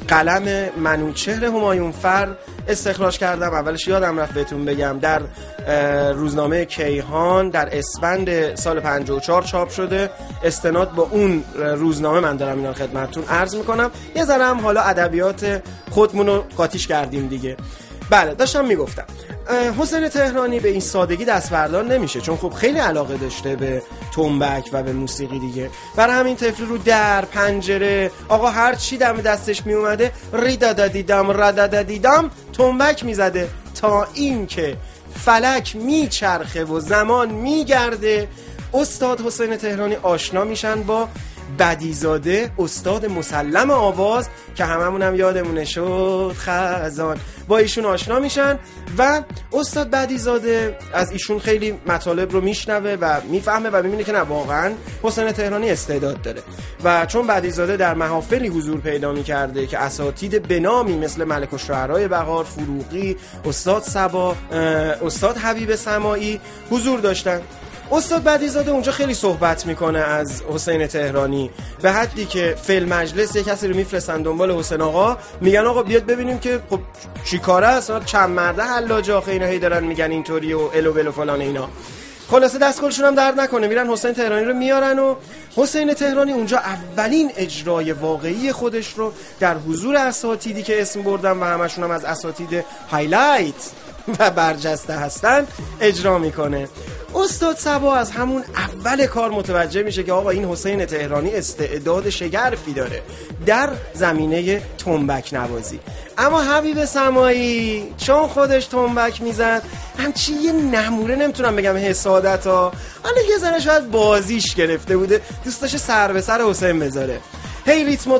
قلم منوچهر همایون فر استخراج کردم. اولش یادم رفت بهتون بگم در روزنامه کیهان در اسفند سال 54 چاپ شده. استناد با اون روزنامه من دارم اینا خدمتتون عرض میکنم. یه ذره هم حالا ادبیات خودمون رو قاطیش کردیم دیگه. بله داشتم میگفتم حسین تهرانی به این سادگی دست بردار نمیشه، چون خب خیلی علاقه داشته به تنبک و به موسیقی دیگه. برای همین طفل رو در پنجره آقا هر چی دم دستش می اومده ریدادادیدم ردادادیدم تنبک میزده تا این که فلک میچرخه و زمان میگرده. استاد حسین تهرانی آشنا میشن با بدیزاده، استاد مسلم آواز که هممون هم یادمونه شد خزان. با ایشون آشنا میشن و استاد بدیزاده از ایشون خیلی مطالب رو میشنوه و میفهمه و میبینه که نه واقعا حسین تهرانی استعداد داره. و چون بدیزاده در محافلی حضور پیدا میکرده که اساتید بنامی مثل ملک الشعرای بهار، فروغی، استاد صبا، استاد حبیب سماعی حضور داشتن، استاد بدیزاده اونجا خیلی صحبت میکنه از حسین تهرانی، به حدی که فیل مجلس یک کسی رو میفرستن دنبال حسین آقا، میگن آقا بیاد ببینیم که خب چی کاره است، چند مرده حلاج آخه اینا هی دارن میگن اینطوری و الو بلو فلان اینا. خلاصه دستگلشون هم درد نکنه، میرن حسین تهرانی رو میارن و حسین تهرانی اونجا اولین اجرای واقعی خودش رو در حضور اساتیدی که اسم بردن و همشون هم از اساتید هایلایت و برجسته هستن اجرا میکنه. استاد صبا از همون اول کار متوجه میشه که آقا این حسین تهرانی استعداد شگرفی داره در زمینه تنبک نوازی. اما حبیب سماعی چون خودش تنبک میزد همچی یه نمونه نمیتونم بگم حسادت ها، حالا یه ذره شاید بازیش گرفته بوده، دوست داشته سر به سر حسین بذاره، هی ریتمو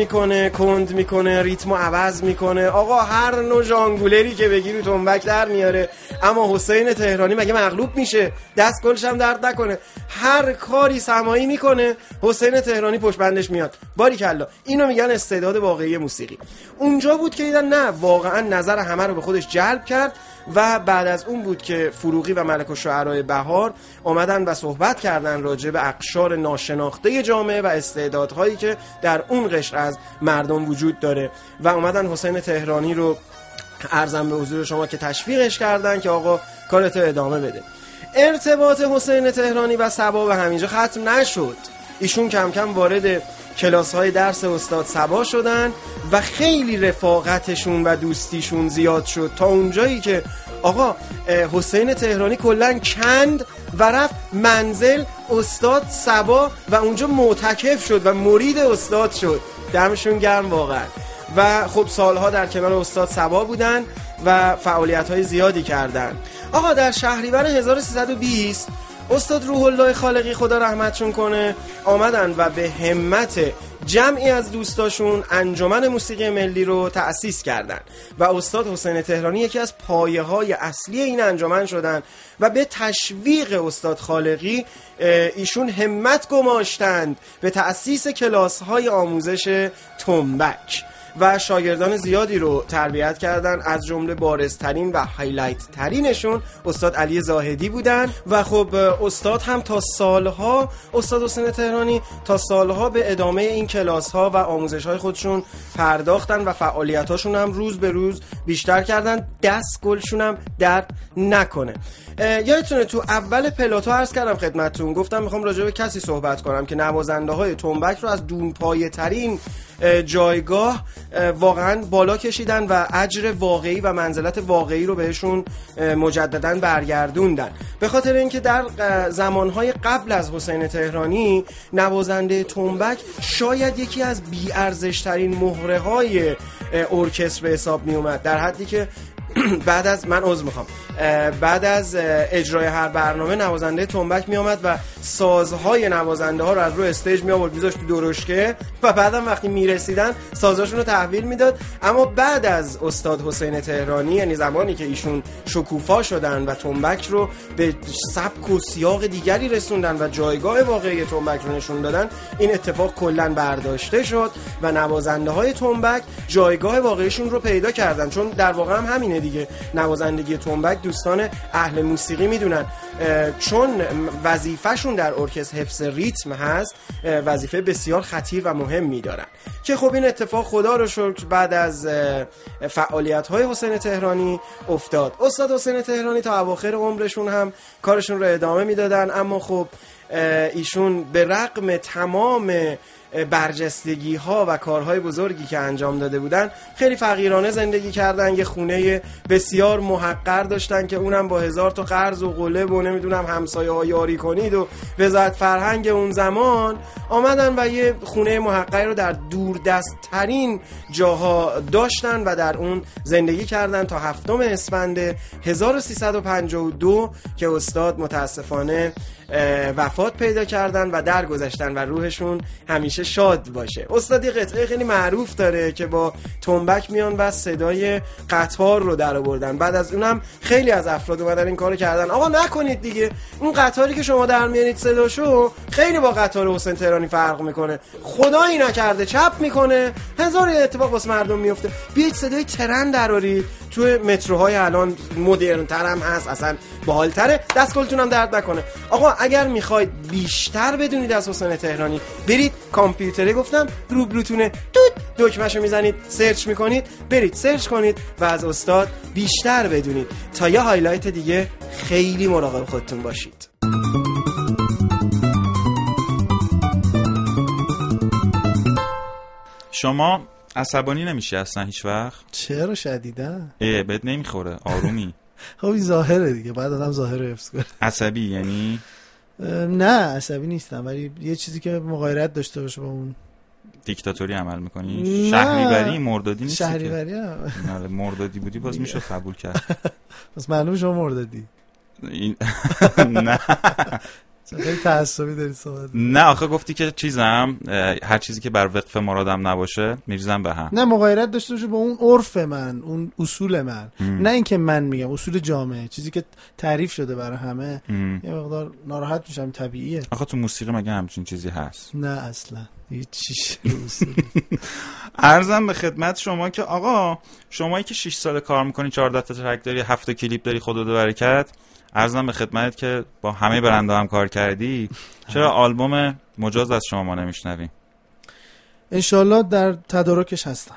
کند میکنه ریتمو عوض میکنه. آقا هر نوع ژانگولری که بگی رو تنبک در میاره. اما حسین تهرانی مگه مغلوب میشه؟ دست گلش هم درد نکنه، هر کاری سماعی میکنه حسین تهرانی پشت بندش میاد. باریکلا، اینو میگن استعداد واقعی موسیقی. اونجا بود که دیدن نه واقعا نظر همه رو به خودش جلب کرد و بعد از اون بود که فروغی و ملک الشعرای بهار اومدن و صحبت کردن راجع به اقشار ناشناخته جامعه و استعدادهایی که در اون قشر از مردم وجود داره و اومدن حسین تهرانی رو عرضم به حضور شما که تشویقش کردن که آقا کارتو ادامه بده. ارتباط حسین تهرانی و صبا به همینجا ختم نشد. ایشون کم کم وارد کلاس‌های درس استاد صبا شدن و خیلی رفاقتشون و دوستیشون زیاد شد تا اونجایی که آقا حسین تهرانی کلاً کند و رفت منزل استاد صبا و اونجا معتکف شد و مرید استاد شد. دمشون گرم واقعا. و خب سالها در کنار استاد صبا بودن و فعالیت‌های زیادی کردن. آقا در شهریور 1320 استاد روح الله خالقی خدا رحمتشون کنه آمدن و به همت جمعی از دوستاشون انجمن موسیقی ملی رو تأسیس کردن و استاد حسین تهرانی یکی از پایه‌های اصلی این انجمن شدن و به تشویق استاد خالقی ایشون همت گماشتند به تأسیس کلاس‌های آموزش تنبک و شاگردان زیادی رو تربیت کردن. از جمله بارزترین و هایلایت ترینشون استاد علی زاهدی بودن و خب استاد هم تا سالها، استاد حسین تهرانی تا سالها به ادامه این کلاس ها و آموزش های خودشون پرداختن و فعالیت هاشون هم روز به روز بیشتر کردن. دست گلشون هم درد نکنه. یادتونه تو اول پلاتو عرض کردم خدمتتون، گفتم میخوام راجع به کسی صحبت کنم که نوازنده های تنبک رو از دونپایه ترین جایگاه واقعا بالا کشیدن و اجر واقعی و منزلت واقعی رو بهشون مجددا برگردوندن. به خاطر اینکه در زمانهای قبل از حسین تهرانی نوازنده تنبک شاید یکی از بی‌ارزش‌ترین مهره‌های ارکستر به حساب می اومد، در حدی که بعد از اجرای هر برنامه نوازنده تنبک می آمد و سازهای نوازنده ها رو از روی استیج می آورد میذاشت تو درشکه و بعدم وقتی می رسیدن سازاشون رو تحویل میداد. اما بعد از استاد حسین تهرانی، یعنی زمانی که ایشون شکوفا شدن و تنبک رو به سبک و سیاق دیگری رسوندن و جایگاه واقعی تنبک رو نشون دادن، این اتفاق کلا برداشته شد و نوازنده های تنبک جایگاه واقعیشون رو پیدا کردن. چون در واقع هم همینه دیگه، نوازندگی تنبک دوستان اهل موسیقی میدونن، چون وظیفه‌شون وظیفهشون در ارکستر حفظ ریتم هست وظیفه بسیار خطیر و مهمی دارن که خب این اتفاق خدا رو شکر بعد از فعالیت‌های حسین تهرانی افتاد. استاد حسین تهرانی تا اواخر عمرشون هم کارشون رو ادامه میدادن، اما خب ایشون به رغم تمام برجستگی ها و کارهای بزرگی که انجام داده بودن خیلی فقیرانه زندگی کردن. یه خونه بسیار محقر داشتن که اونم با 1000 تا قرض و قلب و نمیدونم همسایه ها یاری کنید و وزارت فرهنگ اون زمان آمدن و یه خونه محقری رو در دوردست ترین جاها داشتن و در اون زندگی کردن تا 7 اسفند 1352 که استاد متاسفانه وفات پیدا کردن و درگذشتن و روحشون همیشه شاد باشه. استاد قطعه خیلی معروف داره که با تنبک میان و صدای قطار رو در آوردن. بعد از اونم خیلی از افراد اومدن این کارو کردن. آقا نکنید دیگه، اون قطاری که شما در میارید صداشو خیلی با قطار حسین تهرانی فرق میکنه. خدایی نکرده چپ میکنه، هزار اتفاق واسه مردم میفته. بیاید صدای ترن درارید. تو متروهای الان مدرن تر هم هست، اصلا باحال‌تره. دستگلتون هم درد نکنه. آقا اگر میخواید بیشتر بدونید از حسین تهرانی، برید کامپیوتره گفتم روبروتونه دکمه‌شو میزنید، سرچ میکنید، برید سرچ کنید و از استاد بیشتر بدونید. تا یه هایلایت دیگه خیلی مراقب خودتون باشید. شما عصبانی نمیشی اصلا هیچ وقت؟ چرا شدیدن؟ بهت نمیخوره؟ آرومی؟ خب این ظاهره دیگه، بعد آدم ظاهر رو حفظ کنه. عصبی یعنی؟ نه عصبی نیستم، ولی یه چیزی که مغایرت داشته باشه با اون. دیکتاتوری عمل میکنی؟ شهریوری مردادی نیستی؟ شهریوری هم مردادی بودی باز میشد قبول کرد. بس معلوم شما مردادی. نه خیلی تعصبی داری صحبت. نه آخه گفتی که چیزم هر چیزی که بر وقف مرادم نباشه میریزم به هم. نه مغایرت داشته باشه با اون عرف من، اون اصول من. نه اینکه من میگم اصول جامعه، چیزی که تعریف شده برای همه یه مقدار ناراحت میشم، طبیعیه. آخه تو موسیقی مگه همچین چیزی هست؟ نه اصلا هیچ چیز اصولی. عرضم به خدمت شما که آقا شمایی که 6 سال کار میکنی، 14 تا ترک داری، 7 کلیپ داری، خدا دو برکت، عرضم به خدمت که با همه برنده هم کار کردی، چرا آلبوم مجاز از شما ما نمیشنویم؟ انشالله در تدارکش هستم.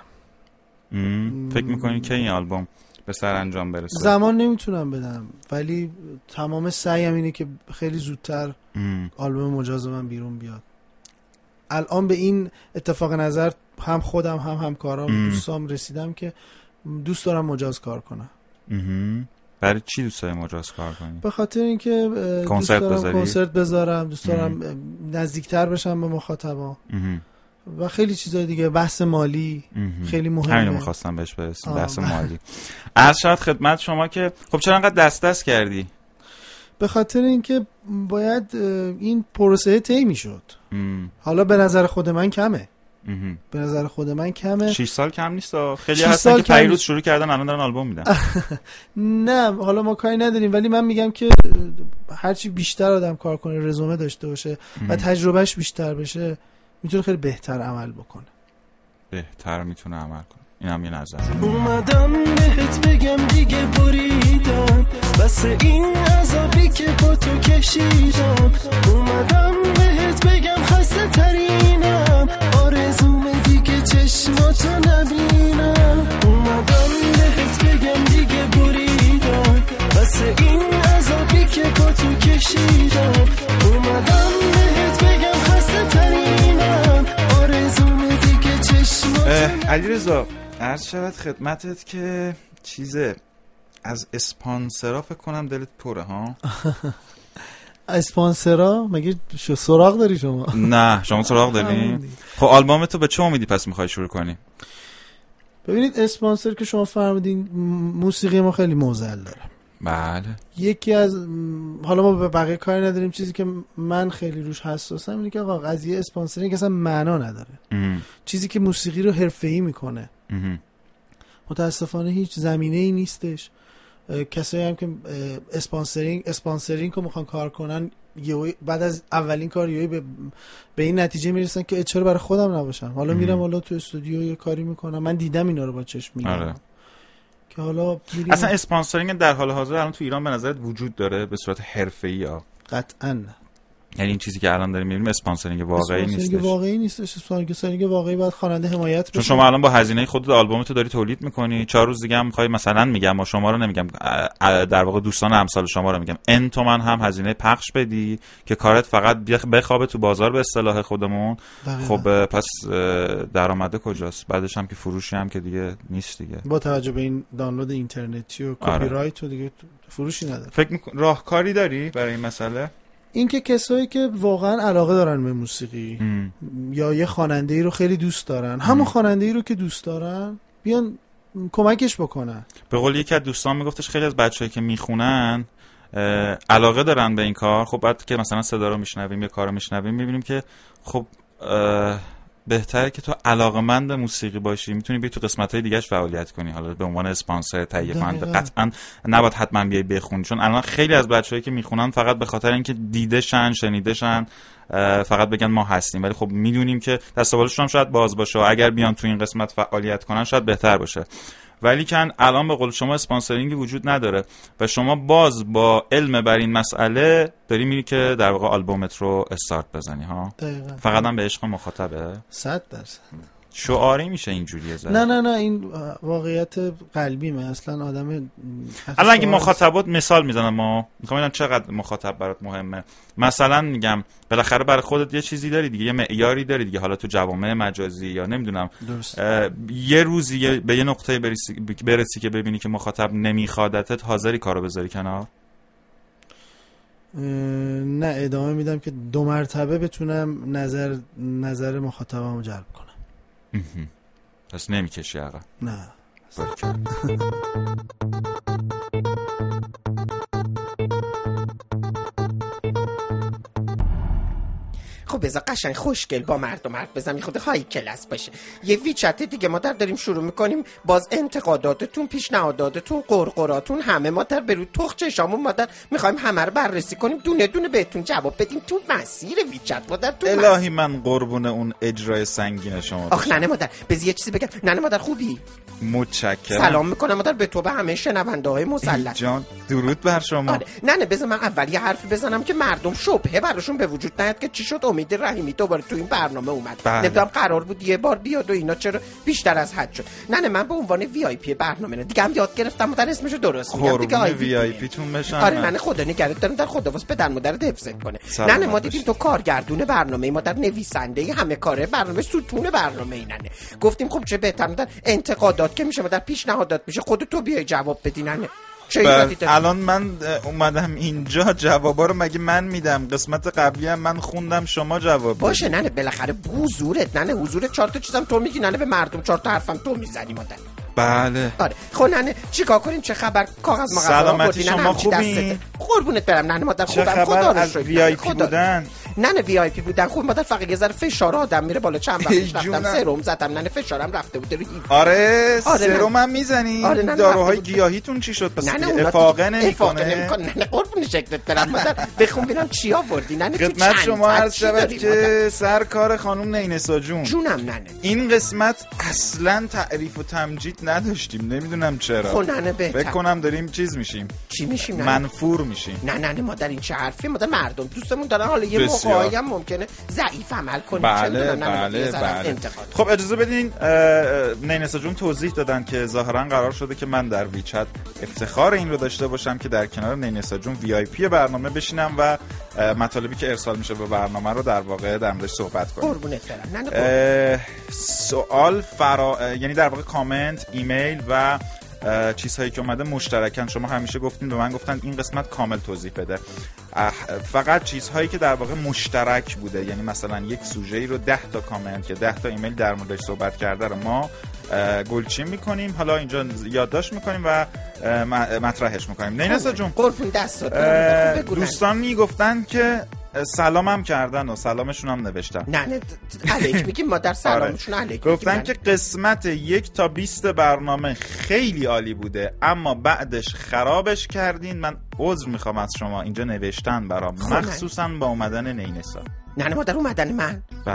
فکر میکنی که این آلبوم به سر انجام برسه؟ زمان نمیتونم بدم، ولی تمام سعیم اینه که خیلی زودتر آلبوم مجاز من بیرون بیاد. الان به این اتفاق نظر هم خودم هم همکارام دوستام رسیدم که دوست دارم مجاز کار کنم. برای چی دوست داری مجاز کار کنی؟ به خاطر اینکه کنسرت بذارم، دوست دارم نزدیکتر بشم به مخاطبا و خیلی چیزای دیگه. بحث مالی خیلی مهمه. همین رو می‌خواستم بهش برسیم، بحث مالی. عرض شد خدمت شما که خب چرا انقدر دست کردی؟ به خاطر اینکه باید این پروسه طی میشد. حالا به نظر خود من کمه. به نظر خود من کمه. 6 سال کم نیست. خیلی هستن که پیروز شروع کردن الان دارن آلبوم میدن. نه حالا ما کاری نداریم، ولی من میگم که هرچی بیشتر آدم کار کنه، رزومه داشته باشه و تجربهش بیشتر بشه، میتونه خیلی بهتر عمل بکنه. بهتر میتونه عمل کنه. این هم یه نظر. اومدم بهت بگم دیگه بریدم، بس این عذابی که با تو کشیدم. اومدم بهت بگم خسته ترینم، آرزوم دیگه چشماتو نبینم. اومدم بهت بگم دیگه بریدم، بس این عذابی که با تو کشیدم. اومدم بهت بگم خسته ترینم، آرزوم دیگه چشماتو. علیرضا عرض شود خدمتت که چیزه از اسپانسرها فکر کنم دلت پره ها؟ اسپانسرها مگه سراغ داری شما؟ نه شما سراغ داری؟ خب آلبوم تو به چه امیدی پس میخوای شروع کنی؟ ببینید اسپانسر که شما فرمودین، موسیقی ما خیلی معضل داره. بله. یکی از حالا ما به بقیه کاری نداریم، چیزی که من خیلی روش حساسم اینه که آقا قضیه اسپانسرینگ اصلا معنا نداره. چیزی که موسیقی رو حرفه‌ای میکنه. متاسفانه هیچ زمینه‌ای نیستش. کسایی هم که اسپانسرینگ رو میخوان کار کنن، بعد از اولین کار به این نتیجه میرسن که چرا برای خودم نباشم. حالا میرم حالا تو استودیو یه کاری میکنم. من دیدم اینا رو با چشم میبینم. که حالا اصلا اسپانسرینگ در حال حاضر الان تو ایران به نظرت وجود داره به صورت حرفه‌ای؟ قطعاً نه. یعنی این چیزی که الان داریم می‌بینیم اسپانسرینگ واقعی نیستش. اسپانسرینگ واقعی نیستش. اسپانسرینگ واقعی باید خواننده حمایت بشه. چون شما الان با هزینه خودت آلبومتو داری تولید می‌کنی، 4 روز دیگه هم می‌خوای مثلا میگم شما رو نمیگم، در واقع دوستان امثال شما رو میگم N تومن هم هزینه پخش بدی که کارت فقط بخوابه تو بازار به اصطلاح خودمون. خب پس درآمده کجاست؟ بعدش هم که فروشی هم که دیگه نیست دیگه. با توجه به این دانلود اینترنتی و کپی رایت و دیگه فروشی نداره. فکر می‌کنی راهکاری داری برای این مسئله؟ اینکه کسایی که واقعا علاقه دارن به موسیقی یا یه خواننده‌ای رو خیلی دوست دارن، همون خواننده‌ای رو که دوست دارن بیان کمکش بکنن. به قول یکی از دوستان میگفتش خیلی از بچه‌ای که میخونن علاقه دارن به این کار، خب بعد که مثلا صدا رو میشنویم یا کار رو میشنویم میبینیم که خب بهتره که تو علاقه‌مند به موسیقی باشی، میتونی بیای تو قسمت‌های دیگه‌اش فعالیت کنی، حالا به عنوان اسپانسر، تهیه کننده. قطعاً نباید حتما بیای بخونی، چون الان خیلی از بچه‌هایی که میخونن فقط به خاطر اینکه دیده‌شن، شنیده‌شن، فقط بگن ما هستیم، ولی خب میدونیم که دستاوردشون هم شاید باز باشه و اگر بیان تو این قسمت فعالیت کنن شاید بهتر باشه. ولی که الان به قول شما اسپانسرینگی وجود نداره و شما باز با علم بر این مسئله داری میری که در واقع آلبومت رو استارت بزنی ها. دقیقاً. فقط هم به عشق مخاطبه. 100%. شعاری میشه اینجوریه زد. نه این واقعیت قلبیمه. اصلا آدم الان اگه مخاطبات مثال میزنم، ما میخوام ببینم چقدر مخاطب برات مهمه. مثلا میگم بالاخره برای خودت یه چیزی داری دیگه، یه معیاری داری دیگه، حالا تو جوامع مجازی یا نمیدونم یه روزی به یه نقطه برسی که ببینی که مخاطب نمیخوادتت، حاضری کارو بذاری کنار؟ نه، ادامه میدم که 2 مرتبه بتونم نظر مخاطبمو جلب کنم. پس نمیکشی عقب؟ نه. خب بذار قشنگ خوشگل با مردم حرف بزنم، خود های کلاس باشه. یه ویچت دیگه ما داریم شروع میکنیم، باز انتقاداتتون، پیشنهاداتتون، قرقراتون همه ما به رو تخت چشامون ما میخوایم همه رو بررسی کنیم، دونه دونه بهتون جواب بدیم تو مسیر ویچت. مادر تو الهی من قربون اون اجرای سنگین شما. آخ ننه مادر، بذار یه چیزی بگم. ننه مادر خوبی؟ متشکرم. سلام میکنم مادر به تو، به همه شنونده‌های مسلط جان. درود بر شما. آره. نه بذار من اول یه حرفی بزنم که مردم شبهه براشون به وجود نیاد که چی شد امید رحیمی دوباره تو این برنامه اومد. نمیدونم قرار بود یه بار بیاد و اینا چرا بیشتر از حد شد. نه من به عنوان وی آی پی برنامه دیگه هم یاد گرفتم مادر اسمشو درست میگم دیگه. وی آی پی تون بشن. آره من خدا نگرت دارم، در خدا واسه پدر مادرت حفظت کنه. نه ما دیدیم تو کارگردون برنامه، مادر نویسنده همه کاره برنامه، ستون برنامه ایننه. گفتیم خب چه بهتر مادر انتقادات که میشه مادر پیشنهادات میشه، خودت تو بیای جواب بدی. نه الان من اومدم اینجا جوابا رو مگه من میدم؟ قسمت قبلی هم من خوندم شما جواب باشه. نه بالاخره حضورت، نه حضورت 4 تا چیزام تو میگی، نه به مردم 4 تا حرفم تو میزنی مادر. بله. آره خب نه چیکار کنیم؟ چه خبر؟ کاغذ مغازه سلامتی شما خوبی؟ قربونت برم. نه مادر خوبم، خدا رو شکر. وی آی پی بودن؟ نه وی آی پی بودن. خوب مادر فقط یه ذره فشار آدم میره بالا. چند وقت رفتم سرم زدم، نه فشارم رفته بود رو. آره سرم هم میزنی؟ داروهای گیاهیتون چی شد؟ پس افاقه نمیکنه؟ نه قربون شکلت برم مادر. بخون ببینم چی آوردی. نه خدمت شما عرض شود که سرکار خانم نیسا جون. جونم نه این قسمت اصلا تعریف و تمجید نداشتیم، نمیدونم چرا. خب نه بهتر. فکر کنم داریم چیز میشیم. چی میشیم؟ منفور میشیم. نه مادر این چه حرفی؟ مادر مردم دوستمون دارن، حالا یه موقعی هم ممکنه ضعیف عمل کنیم. بله. خب اجازه بدین نیسا جون توضیح دادن که ظاهرا قرار شده که من در ویچت افتخار این رو داشته باشم که در کنار نیسا جون وی آی پی برنامه بشینم و مطالبی که ارسال میشه به برنامه رو در واقع در موردش صحبت کنیم. قربونت برم. سوال یعنی در واقع کامنت، ایمیل و چیزهایی که اومده مشترکن. شما همیشه گفتین به من گفتن این قسمت کامل توضیح بده. فقط چیزهایی که در واقع مشترک بوده، یعنی مثلا یک سوژه‌ای رو 10 تا کامنت یا 10 تا ایمیل در موردش صحبت کرده رو ما گلچین میکنیم، حالا اینجا یادداشت میکنیم و مطرحش میکنیم. نیسا جون قربون دستات. دوستان میگفتن که سلامم کردن و سلامشون هم نوشتن. نه علیک میگیم مادر سلامشون علیک. گفتن که قسمت 1 تا 20 برنامه خیلی عالی بوده اما بعدش خرابش کردین. من عذر میخوام از شما. اینجا نوشتن برام مخصوصا با اومدن نیسا. نه مادر اومدن من. بله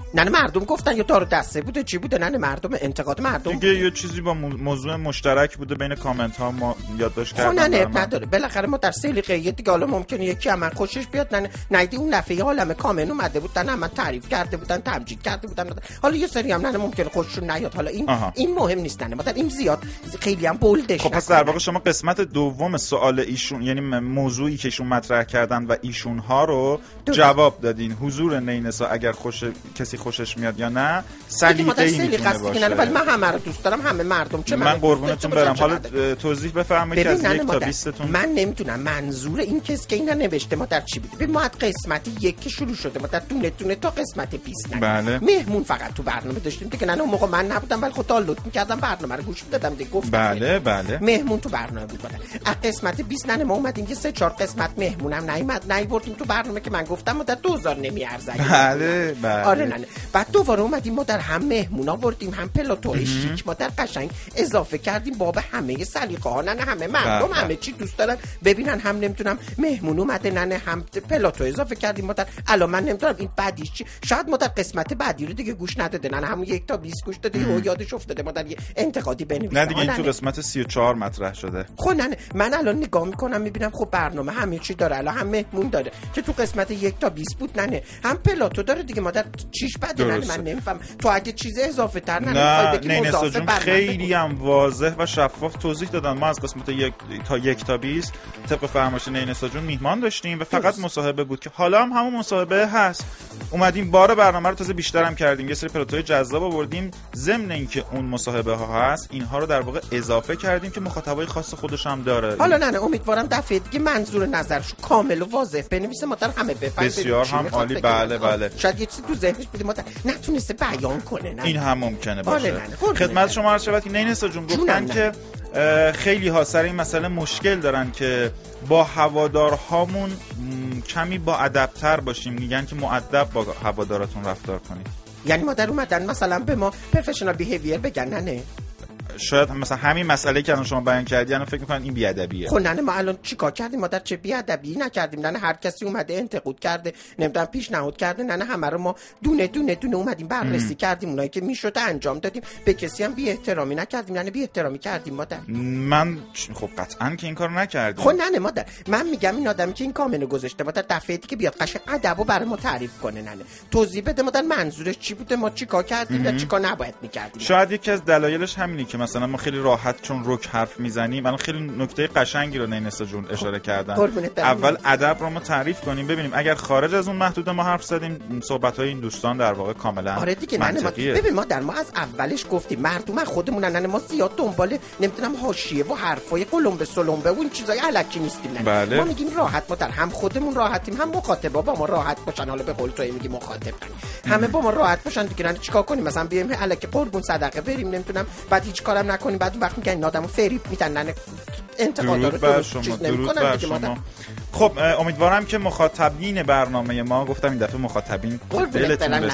ننه مردم گفتن یا دار دسته بوده چی بوده؟ ننه مردم انتقاد مردم دیگه یه چیزی با موضوع مشترک بوده بین کامنت ها، ما یادداشت کردم. نه نداره، بالاخره ما در سلیقه دیگه حالا ممکنه یکی من خوشش بیاد ننه نیدی اون لفه عالمه کامنت اومده بودن من تعریف کرده بودن تمجید کرده بودن، حالا یه سری هم ننه ممکنه خوششون نیاد، حالا این مهم نیست ننه مادر، این زیاد خیلی هم بولدش. خب پس در واقع شما قسمت دوم سوال ایشون، یعنی موضوعی که ایشون مطرح کردن و ایشون ها رو جواب دادین. حضور نینسا اگر کسی خوشش میاد یا نه سلیقه‌ای میتونه باشه. ولی من همه رو دوست دارم، همه مردم چه من قربونتون برم. حالا توضیح بفرمایید که از 1 تا 20 من نمیدونم منظور این کس که اینا نوشته ما در چی بوده. ما از قسمت 1 که شروع شده ما در دونه تا قسمت 20 نه. بله. مهمون فقط تو برنامه داشتیم دیگه، نه اون موقع من نبودم ولی خود دانلود می‌کردم برنامه رو گوش می‌دادم دیگه. گفتم بله مهمون تو برنامه بود. از قسمت 20 نه ما اومدیم که 3-4 قسمت مهمونم نیوردیم تو برنامه که من گفتم ما در 2000 نمیارزه. بله. آره نه. بعد دوباره اومدیم ما در هم مهمون آوردیم، هم پلاتوی شیک ما در قشنگ اضافه کردیم باب همه سلیقه ها. نه همه مردم همه چی دوست دارن ببینن، هم نمیتونم مهمون اومده نه هم پلاتو اضافه کردیم ما در. الان من نمیدونم این بعدیش چی، شاید ما در قسمت بعدی رو دیگه گوش نداده، نه همون 1 تا 20 گوش داده و یادش افتاده ما در یه انتقادی بنویسیم. نه دیگه این تو قسمت 34 مطرح شده. خب نه من الان نگاه میکنم میبینم خب برنامه همه چی داره، الان هم مهمون داره که تو قسمت 1 تا 20 بود، نه هم پلاتو داره دیگه ما در چیش بعد نه من نمیفهم تو اگه چیز اضافه تر نه نینسا جون خیلی هم واضح و شفاف توضیح دادن. ما از قسمت 1 تا 20 طبق فرمایش نینسا جون میهمان داشتیم و فقط مصاحبه بود که حالا هم همون مصاحبه هست. اومدیم بار برنامه رو تازه بیشتر هم کردیم، یه سری پلاتوی جذاب آوردیم ضمن اینکه اون مصاحبه ها هست اینها رو در واقع اضافه کردیم که مخاطبای خاص خودش هم داره. حالا نه امیدوارم دفعه دیگه منظور نظرش کامل و واضح بنویسه ما در همه بفهمیم. بسیار هم عالی. بله شاید یه چیزی تو ذهنش بوده ما نتونسته بیان کنه. این هم ممکنه باشه. خدمت شما عرض شود که نینسا جون گفتن که خیلی ها سر این مسئله مشکل دارن که با هوادارهامون کمی با ادب‌تر باشیم، میگن که مؤدب با هواداراتون رفتار کنید. یعنی ما در اومدن مثلا به ما پروفشنال بیهیویر بگن نه؟ شاید مثلا همین مسئله که الان شما بیان کردی الان فکر می‌کنن این بی‌ادبیه. خب نه ما الان چیکار کردیم؟ ما در چه بی‌ادبی نکردیم؟ نه هر کسی اومده انتقاد کرده، نمیدونم پیشنهاد کرده، نه همه رو ما دونه اومدیم بررسی کردیم، اونایی که میشد انجام دادیم، به کسی هم بی احترامی نکردیم، نه بی احترامی کردیم ما در. من خب قطعاً که این کارو نکردیم. خب نه ما در من میگم این آدمی که این کامنت گذاشته ما در دفعه دیگه بیاد قشنگ ادبو برای ما تعریف کنه، نه توضیح بده ما در منظورش چی بوده، ما چیکار کردیم یا چیکار نباید می‌کردیم. شاید یکی از دلایلش همینه که مثلا ما خیلی راحت چون رک حرف میزنیم. الان خیلی نکته قشنگی رو نینسا جون اشاره کردن. اول ادب رو ما تعریف کنیم ببینیم اگر خارج از اون محدوده ما حرف زدیم صحبت‌های این دوستان در واقع کاملا آره دیگه منطقیه. ببین ما از اولش گفتیم مردم خودمون نه ما زیاد دنبال نمیدونم حاشیه و حرفای قلمبه سلمبه و این چیزای الکی نیستیم. بله. ما میگیم راحت ما در هم خودمون راحتیم، هم مخاطبا با ما راحت باشن. حالا به قول تو میگی مخاطب همه با ما راحت باشن دیگه. چیکار کنیم مثلا بیایم الکی قربون صدقه بریم نمیدونم بعد هیچ کارم نکنیم بعد وقت میگن این آدمو فریب میدن انتقادا رو درست چیز نمی‌کنن دیگه ما. خب امیدوارم که مخاطبین برنامه ما، گفتم این دفعه مخاطبین دلتون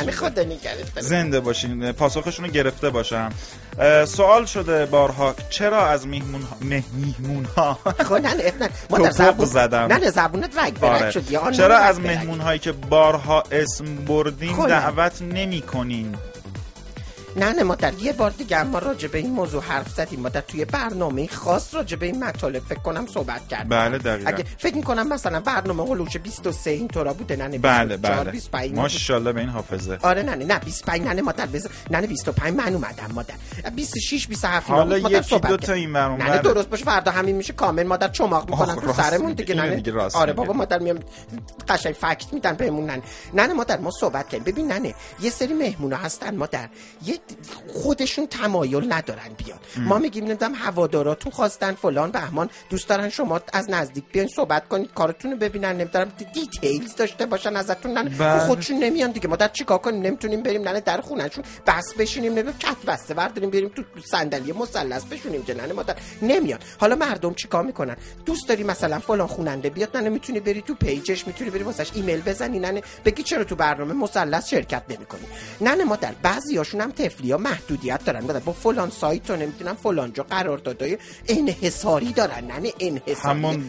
زنده باشین، پاسخشون رو گرفته باشم. سوال شده بارها چرا از مهمون ها خب نه ما در زبونت رگ برک شد چرا از مهمون هایی که بارها اسم بردیم دعوت نمی کنین؟ نه ما در یه بار دیگه ما راجع به این موضوع حرف زدیم، ما در توی برنامه خاص راجع به این مطالب فکر کنم صحبت کردیم. بله دقیقاً. اگه فکر می‌کنم مثلا برنامه هولوش 23 اینطورا بوده نه 24 ماشاءالله به این حافظه. آره نه 25 نه ما در 25 من اومدم ما در 26 27 حالا ما در صحبت دو تا این برنامه نه درست باشه فردا همین میشه کامل ما در چماق می‌کنن تو سرمون دیگه نه. آره بابا ما در میام قشنگ فکت میدن بهمون نه ما در ما صحبت کردیم. ببین نه یه سری مهمونا هستن ما در یه خودشون تمایل ندارن بیان. ما میگیم نمیدونم هواداراتون خواستن فلان بهمان دوست دارن شما از نزدیک بیاین صحبت کنید کارتون رو ببینن نمیدونم دیتیلز داشته باشن ازتون نه خودشون نمیان دیگه. ما در چیکار کنیم؟ نمیتونیم بریم نه در خونهشون بس بشینیم نمیدونم کت بسته برداریم بریم تو صندلی مثلث بشونیم که نه ما در نمیان. حالا مردم چیکار میکنن؟ دوست داری مثلا فلان خواننده بیاد نه میتونی بری تو پیجش، میتونی بری واسش ایمیل بزنی نه بگی چرا تو برنامه مثلث شرکت نمیکنی. نه ما در بعضیاشون هم طفلیا محدودیت دارن با فلان سایت و نمیدونم فلان جا قراردادهای انحصاری دارن نه انحصاری. همون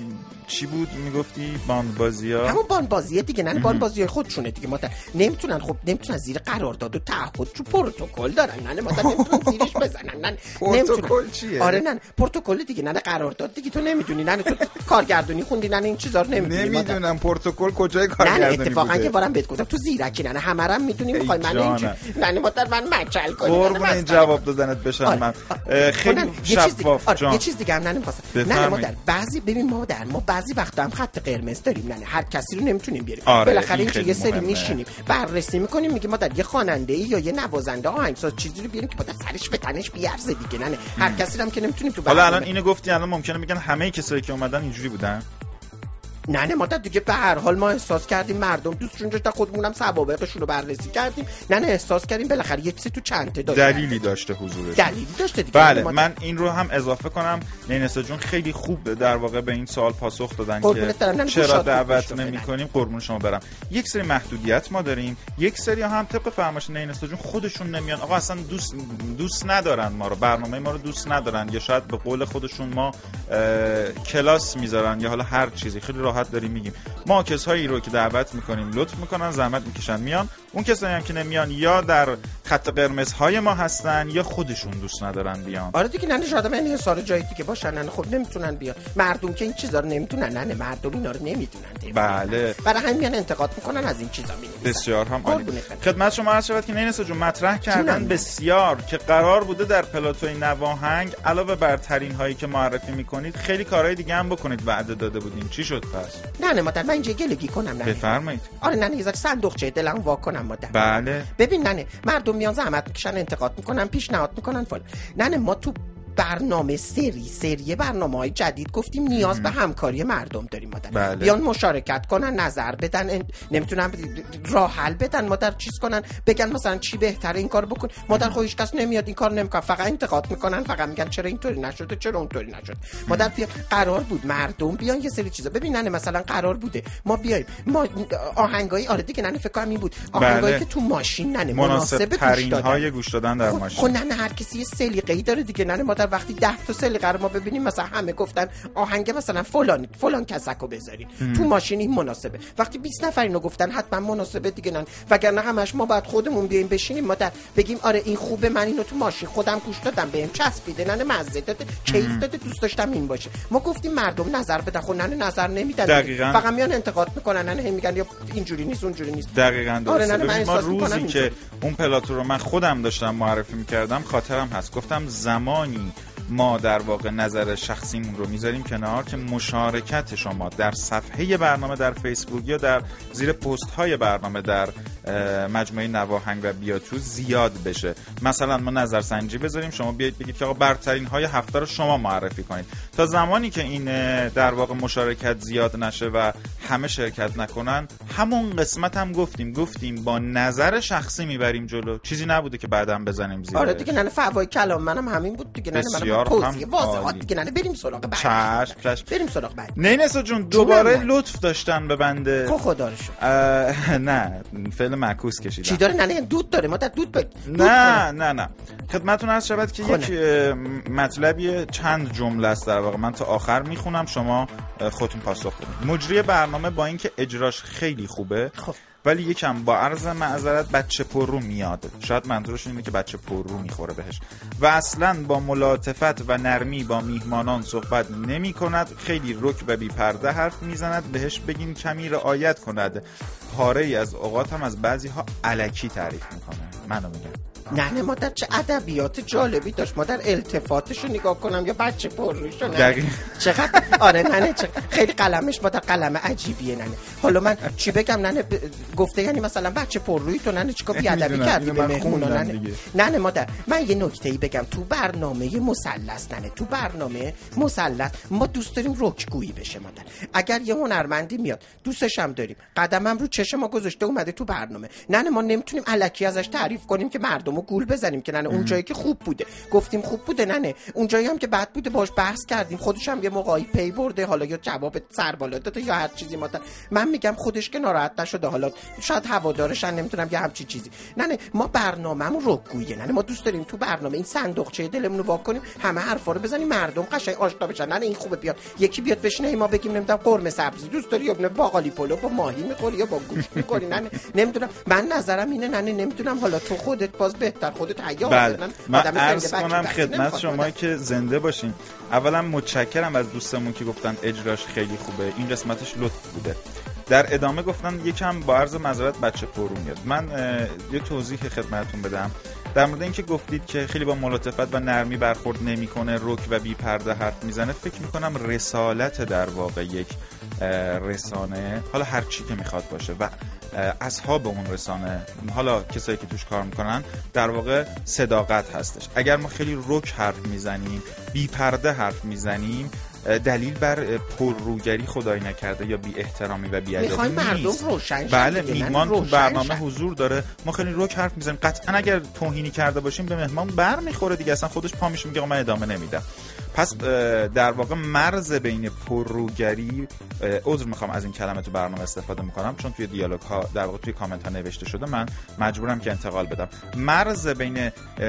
چی بود میگفتی باند بازی‌ها؟ همون باند بازیه دیگه، نه باند بازی خودشونه دیگه. مادر نمیتونن، خب نمیتونن زیر قرارداد و تعهد تو پروتکل دارن، نه مادر نمیتونن زیرش بزنن. نه پروتکل چیه؟ آره نه پروتکل دیگه، نه قرارداد دیگه. تو نمیدونی، نه تو کارگردانی خوندی، نه این چیزا رو نمیدونم پروتکل کجای کارگردانی بوده. نه اتفاقا که بارم بهت گفتم تو زیرکی، نه همه رو میدونی. میخوای من اینجوری نه مادر من مچل کنی؟ قربون این جواب دادنت بشم من خیلی شفاف. یه چیز دیگه هم نمی‌خواستم. نه مادر بعضی ببین ما بعضی وقتا هم خط قرمز داریم، نه هر کسی رو نمیتونیم بیاریم. بالاخره اینجا یه سری میشینیم بررسی میکنیم، میگیم مادر یه خواننده‌ای یا یه نوازنده آهنگساز چیزی رو بیاریم که مادر سرش به تنش بیارزه دیگه. نه هر کسی هم که نمیتونیم تو حالا الان اینو گفتی، الان ممکنه بگن همه کسایی که اومدن اینجوری بودن. نه مادر دیگه به هر حال ما احساس کردیم مردم دوستشون داشتن، خودمونم سوابقشون رو بررسی کردیم. نه احساس کردیم بالاخره یه چیزی تو چنته داشت، دلیلی داشته حضورش، دلیلی داشته دیگه. بله من این رو هم اضافه کنم. نیسا جون خیلی خوب در واقع به این سوال پاسخ دادن که چرا دعوت نمی‌کنیم. قربون شما برم. یک سری محدودیت ما داریم، یک سری هم طبق فرمایش نیسا جون خودشون نمیان. آقا اصلا دوست ندارن ما رو، برنامه ما رو دوست ندارن، یا شاید به قول خودشون ما کلاس میذارن، یا حالا هر چیزی. خیلی راحت داریم میگیم ما کسایی رو که دعوت میکنیم لطف میکنن، زحمت میکشن میان. اون کسایی هم که نمیان یا در خط قرمزهای ما هستن یا خودشون دوست ندارن بیان. آره دیگه نه شاید من یه سال جایی دیگه باشن، نه خب نمیتونن بیان. مردم که این چیزا رو نمیتونن، نه مردم اینا رو نمیتونن. بله برای همین میان انتقاد میکنن از این چیزا می‌نویسن. بسیار هم عالی. خدمت شما عرض شود که نیسا جون مطرح کردن بسیار که قرار بوده در پلاتوی نواهنگ علاوه بر ترین هایی که معرفی میکنید خیلی کارهای دیگه هم بکنید وعده داده بودیم. چی شد پس؟ نه مادر من اینجا گلگی کنم. نه بفرمایید. آره نه یه ذره صندوقچه دلم وا کنم مادر. بله ببین نه مردم میان زحمت میکشن، انتقاد میکنن، پیشنهاد میکنن فلان. نه ما تو برنامه سری برنامه‌های جدید گفتیم نیاز به همکاری مردم داریم مادر. بله. بیان مشارکت کنن، نظر بدن، نمیتونن راه حل بدن مادر، چیز کنن، بگن مثلا چی بهتره این کارو بکن. مادر خودش کس نمیاد این کار نمیکنه، فقط انتقاد میکنن، فقط میگن چرا اینطوری نشده، چرا اونطوری نشد. مادر قرار بود مردم بیان یه سری چیزا ببینن. مثلا قرار بوده ما بیایم ما آهنگای آره دیگه نه فکر کنم این بود آهنگایی بله. که تو ماشین نه مناسب ترین گوش دادن در ماشین. خب نه هر کسی یه سلیقه‌ای داره دیگه. نه مادر وقتی 10 تا سلیقه رو ما ببینیم، مثلا همه گفتن آهنگ مثلا فلان کسکو بذارین تو ماشین این مناسبه، وقتی 20 نفر اینو گفتن حتما مناسبه دیگه. نه وگرنه همش ما باید خودمون بیایم بشینیم مادر بگیم آره این خوبه، من اینو تو ماشین خودم گوش دادم بهم چسبیده، نه مزه داده، کیف داده، دوست داشتم این باشه. ما گفتیم مردم نظر بدن، خب نه نظر نمیدن، فقط میان انتقاد میکنن، نه میگن یا اینجوری نیست اونجوری نیست. دقیقاً درسته. آره ما روزی که اون پلاتو رو من خودم داشتم معرفی میکردم خاطرم هست گفتم زمانی ما در واقع نظر شخصیمون رو میذاریم کنار که مشارکت شما در صفحه برنامه در فیسبوک یا در زیر پست های برنامه در مجموعه نواهنگ و بیاتو زیاد بشه. مثلا ما نظرسنجی بذاریم، شما بیاید بگید که آقا برترین های هفته رو شما معرفی کنید. تا زمانی که این در واقع مشارکت زیاد نشه و همه شرکت نکنن، همون قسمت هم گفتیم با نظر شخصی میبریم جلو، چیزی نبوده که بعدم بزنیم زیرش. آره دیگه نه فوای کلام منم همین بود دیگه. نه منم توضیح واضحات دیگه. نه بریم سراغ بعد. بریم سراغ بعد. نیسا جون دوباره لطف داشتن به بنده. خدا رو شکر. نه فعل معکوس کشیدن. چی داره؟ نه دود داره مادر، دود نه خدمتتون عرض شود که یک مطلبی چند جمله است در واقع، من تا آخر میخونم شما خودتون پاسخ بدید. مجری برنامه با اینکه اجراش خیلی خوبه ولی یکم با عرض معذرت بچه پررو میاد. شاید منظورش اینه که بچه پررو میخوره بهش و اصلا با ملاطفت و نرمی با میهمانان صحبت نمی کند، خیلی رک و بی پرده حرف میزند. بهش بگین کمی رعایت کند. پاره ای از اوقات هم از بعضی ها الکی تعریف میکنه. منو میگم نه مادر چه ادبیات جالبی داشت مادر، التفاتشو نگاه کنم یا بچه پررویشو چقدر آره نه خیلی قلمش مادر قلم عجیبیه. نه حالا من چی بگم؟ نه گفته یعنی مثلا بچه پررویی تو نه چیکار بی ادبی کردی به مهمونا. نه مادر من یه نکته‌ای بگم. تو برنامه مثلث ما دوست داریم رکگویی بشه مادر. اگر یه هنرمندی میاد دوستش هم داریم، قدمم رو چشم ما گذاشته اومده تو برنامه، نه ما نمیتونیم الکی ازش تعریف کنیم که مردم مردمو گول بزنیم که نه اون جایی که خوب بوده گفتیم خوب بوده، نه اون جایی هم که بد بوده باش بحث کردیم، خودش هم یه موقعی پی برده، حالا یا جواب سر بالا داده یا هر چیزی. من میگم خودش که ناراحت نشده، حالا شاید هوادارشن نمیتونم یه همچین چیزی. نه ما برنامه‌مون رکگویه، نه ما دوست داریم تو برنامه این صندوقچه دلمون رو وا کنیم، همه حرفا رو بزنیم مردم قشنگ آشنا بشن. نه این خوبه بیاد یکی بیاد بشینه ما بگیم نمیدونم قرمه سبزی دوست داری یا باقالی پلو با ماهی میخوری یا با گوشت میخوری، نه نمیدونم. من نظرم اینه نه نمیدونم، حالا تو خودت باز بهتر خودت عیار. بله. من عرض کنم خدمت شما که زنده باشین. اولا متشکرم از دوستمون که گفتن اجراش خیلی خوبه، این قسمتش لطف بوده. در ادامه گفتن یکم با عرض معذرت بچه پرو میاد. من یه توضیح خدمتتون بدم در مورد اینکه گفتید که خیلی با ملاطفت و نرمی برخورد نمیکنه، رک و بی پرده حرف میزنه. فکر میکنم رسالت در واقع یک رسانه، حالا هر چی که میخواد باشه و اصحاب اون رسانه، حالا کسایی که توش کار میکنن، در واقع صداقت هستش. اگر ما خیلی رک حرف میزنیم، بی پرده حرف میزنیم، دلیل بر پرروگری خدای نکرده یا بی احترامی و بی ادبی نیست. بله میهمان تو برنامه حضور داره، ما خیلی رک حرف میزنیم، قطعا اگر توهینی کرده باشیم به مهمان برمیخوره دیگه، اصلا خودش پا میشه میگه من ادامه نمیدم. پس در واقع مرز بین پرروگری، عذر میخوام از این کلمه تو برنامه استفاده میکنم چون توی دیالوگ ها در واقع توی کامنت ها نوشته شده، من مجبورم که انتقال بدم. مرز بین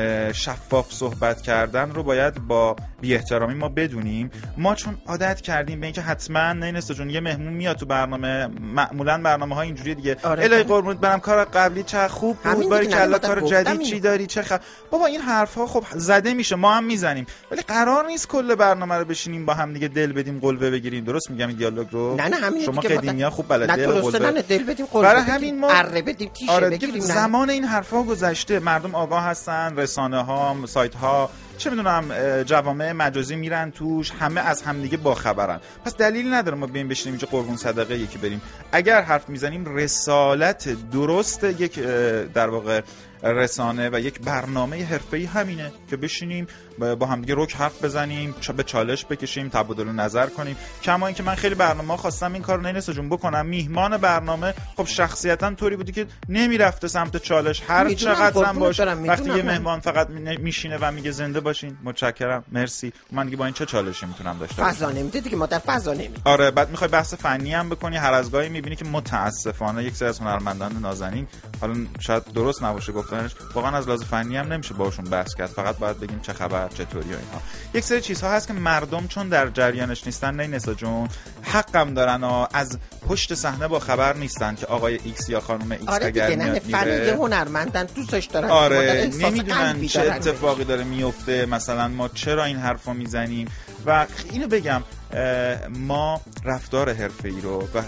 شفاف صحبت کردن رو باید با بی احترامی ما بدونیم. ما چون عادت کردیم به اینکه حتما نینستا جون یه مهمون میاد تو برنامه، معمولا برنامه ها اینجوریه دیگه، الهی قربونت برم کار قبلی چه خوب بود، باری کلا کار جدید چی داری چه بابا این حرفا خب زده میشه، ما هم میزنیم، ولی قرار نیست کل برنامه رو بشینیم با هم دیگه دل بدیم قلبه بگیریم. درست میگم این دیالوگ رو؟ نه همین شما قدیمی‌ها خوب بلد دل قلبه. نه دل بدیم قلبه، برای همین ما اره بدیم تیشه بگیریم. زمان این حرفا گذشته، مردم آگاه هستن، رسانه ها، سایت ها، چه میدونم جوامع مجازی میرن توش، همه از همدیگه باخبرن. پس دلیلی نداره ما بیایم بشینیم اینجا قربون صدقه یکی بریم. اگر حرف میزنیم رسالت درست یک در واقع رسانه و یک برنامه حرفه‌ای همینه که بشینیم با هم دیگه رک حرف بزنیم، به چالش بکشیم، تبادل نظر کنیم. کما اینکه من خیلی برنامه‌ها خواستم این کارو نینستا جون بکنم، میهمان برنامه خب شخصیتاً طوری بودی که نمیرفته سمت چالش، هر چقدر هم باشه. وقتی یه مهمان فقط میشینه و میگه زنده باشین، متشکرم، مرسی، من دیگه با این چه چالشی میتونم داشته باشم؟ فضا نمیده دیگه، ما در فضا نمیده. آره بعد میخوای بحث فنی هم بکنی، هر از گاهی میبینی که متاسفانه یک سری از هنرمندان نازنین، حالا شاید درست نباشه گفتنش، واقعا از لحاظ فنی هم نمیشه باشون بحث کرد، فقط باید بگیم چه خبر، چطوری و اینها. یک سری چیزها هست که مردم چون در جریانش نیستن نینستا جون، حقم دارن و از پشت صحنه با خبر نیستن که آقای ایکس یا خانم ایکس اگر میاد فنی هنرمندن دوستش دارن، آره نمیدونن چه اتفاقی داره میفته، مثلا ما چرا این حرفو میزنیم. و اینو بگم ما رفتار حرفه‌ای رو و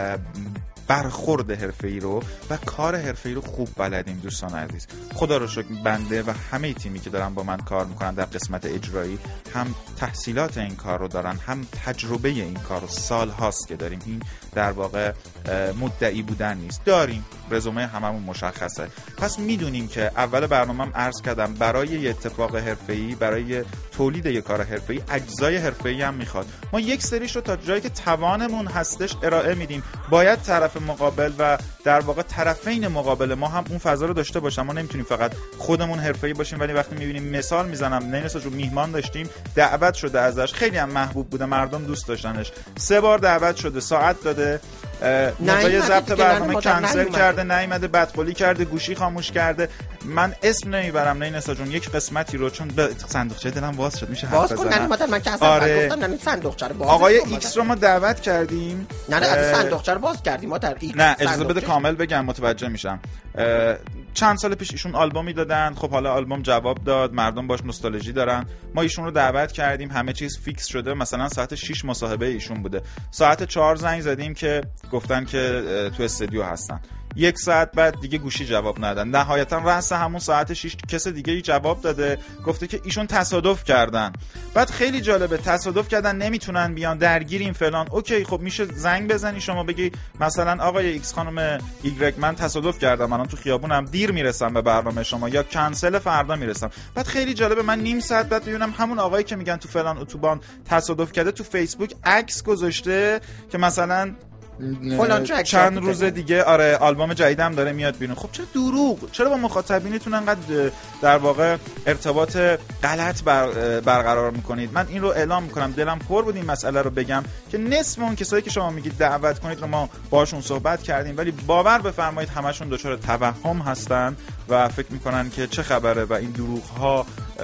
برخورد حرفه‌ای رو و کار حرفه‌ای رو خوب بلدیم دوستان عزیز. خدا رو شکر بنده و همه تیمی که دارن با من کار میکنن در قسمت اجرایی هم تحصیلات این کار رو دارن، هم تجربه این کار رو سال هاست که داریم. این در واقع مدعی بودن نیست، داریم رزومه هممون مشخصه. پس میدونیم که اول برنامه‌ام عرض کردم برای یه اتفاق حرفه‌ای، برای تولید یک کار حرفه‌ای اجزای حرفه‌ای هم میخواد. ما یک سریش رو تا جایی که توانمون هستش ارائه میدیم. باید طرف مقابل و در واقع طرفین مقابل ما هم اون فضا رو داشته باشن. ما نمیتونیم فقط خودمون حرفه‌ای باشیم ولی وقتی میبینیم، مثال میزنم، نینستا جون میهمان داشتیم، دعوت شده ازش، خیلی هم محبوب بوده، مردم دوست داشتنش، 3 بار دعوت شده، ساعت داده، موقع ضبط برنامه کنسل کرده، نیومده، بدقولی کرده، گوشی خاموش کرده. من اسم نمیبرم نینستا جون، یک قسمتی رو چون به صندوقچه دلم باز شد، میشه حرف بزنم. من که اصلا گفتم نه صندوقچه رو باز. آقای ایکس رو ما دعوت کردیم، نه صندوقچه رو باز کردیم ما در ایکس. نه اجازه بده کامل بگم متوجه میشم. چند سال پیش ایشون آلبومی دادن، خب حالا آلبوم جواب داد، مردم باش نوستالژی دارن، ما ایشون رو دعوت کردیم، همه چیز فیکس شده، مثلا ساعت 6 مصاحبه ایشون بوده، ساعت 4 زنگ زدیم که گفتن که تو استودیو هستن، 1 ساعت بعد دیگه گوشی جواب ندادن، نهایتا رأس همون ساعت 6 کس دیگه ای جواب داده، گفته که ایشون تصادف کردن. بعد خیلی جالبه، تصادف کردن نمیتونن بیان، درگیریم فلان. اوکی خب میشه زنگ بزنی شما بگی مثلا آقای ایکس خانم ایگرگ من تصادف کردم، الان تو خیابونم، دیر میرسم به برنامه شما یا کنسل فردا میرسم. بعد خیلی جالبه، من نیم ساعت بعد ببینم همون آقایی که میگن تو فلان اتوبان تصادف کرده تو فیسبوک عکس گذاشته که مثلا فلان ترک چند روز دیگه آره آلبوم جدیدم داره میاد بیرون. خب چرا دروغ؟ چرا با مخاطبینتون انقدر در واقع ارتباط غلط برقرار میکنید؟ من این رو اعلام میکنم، دلم پر بود این مسئله رو بگم که نصف اون کسایی که شما میگید دعوت کنید رو ما باشون صحبت کردیم، ولی باور بفرمایید همشون دچار توهم هستن و فکر میکنن که چه خبره و این دروغ ها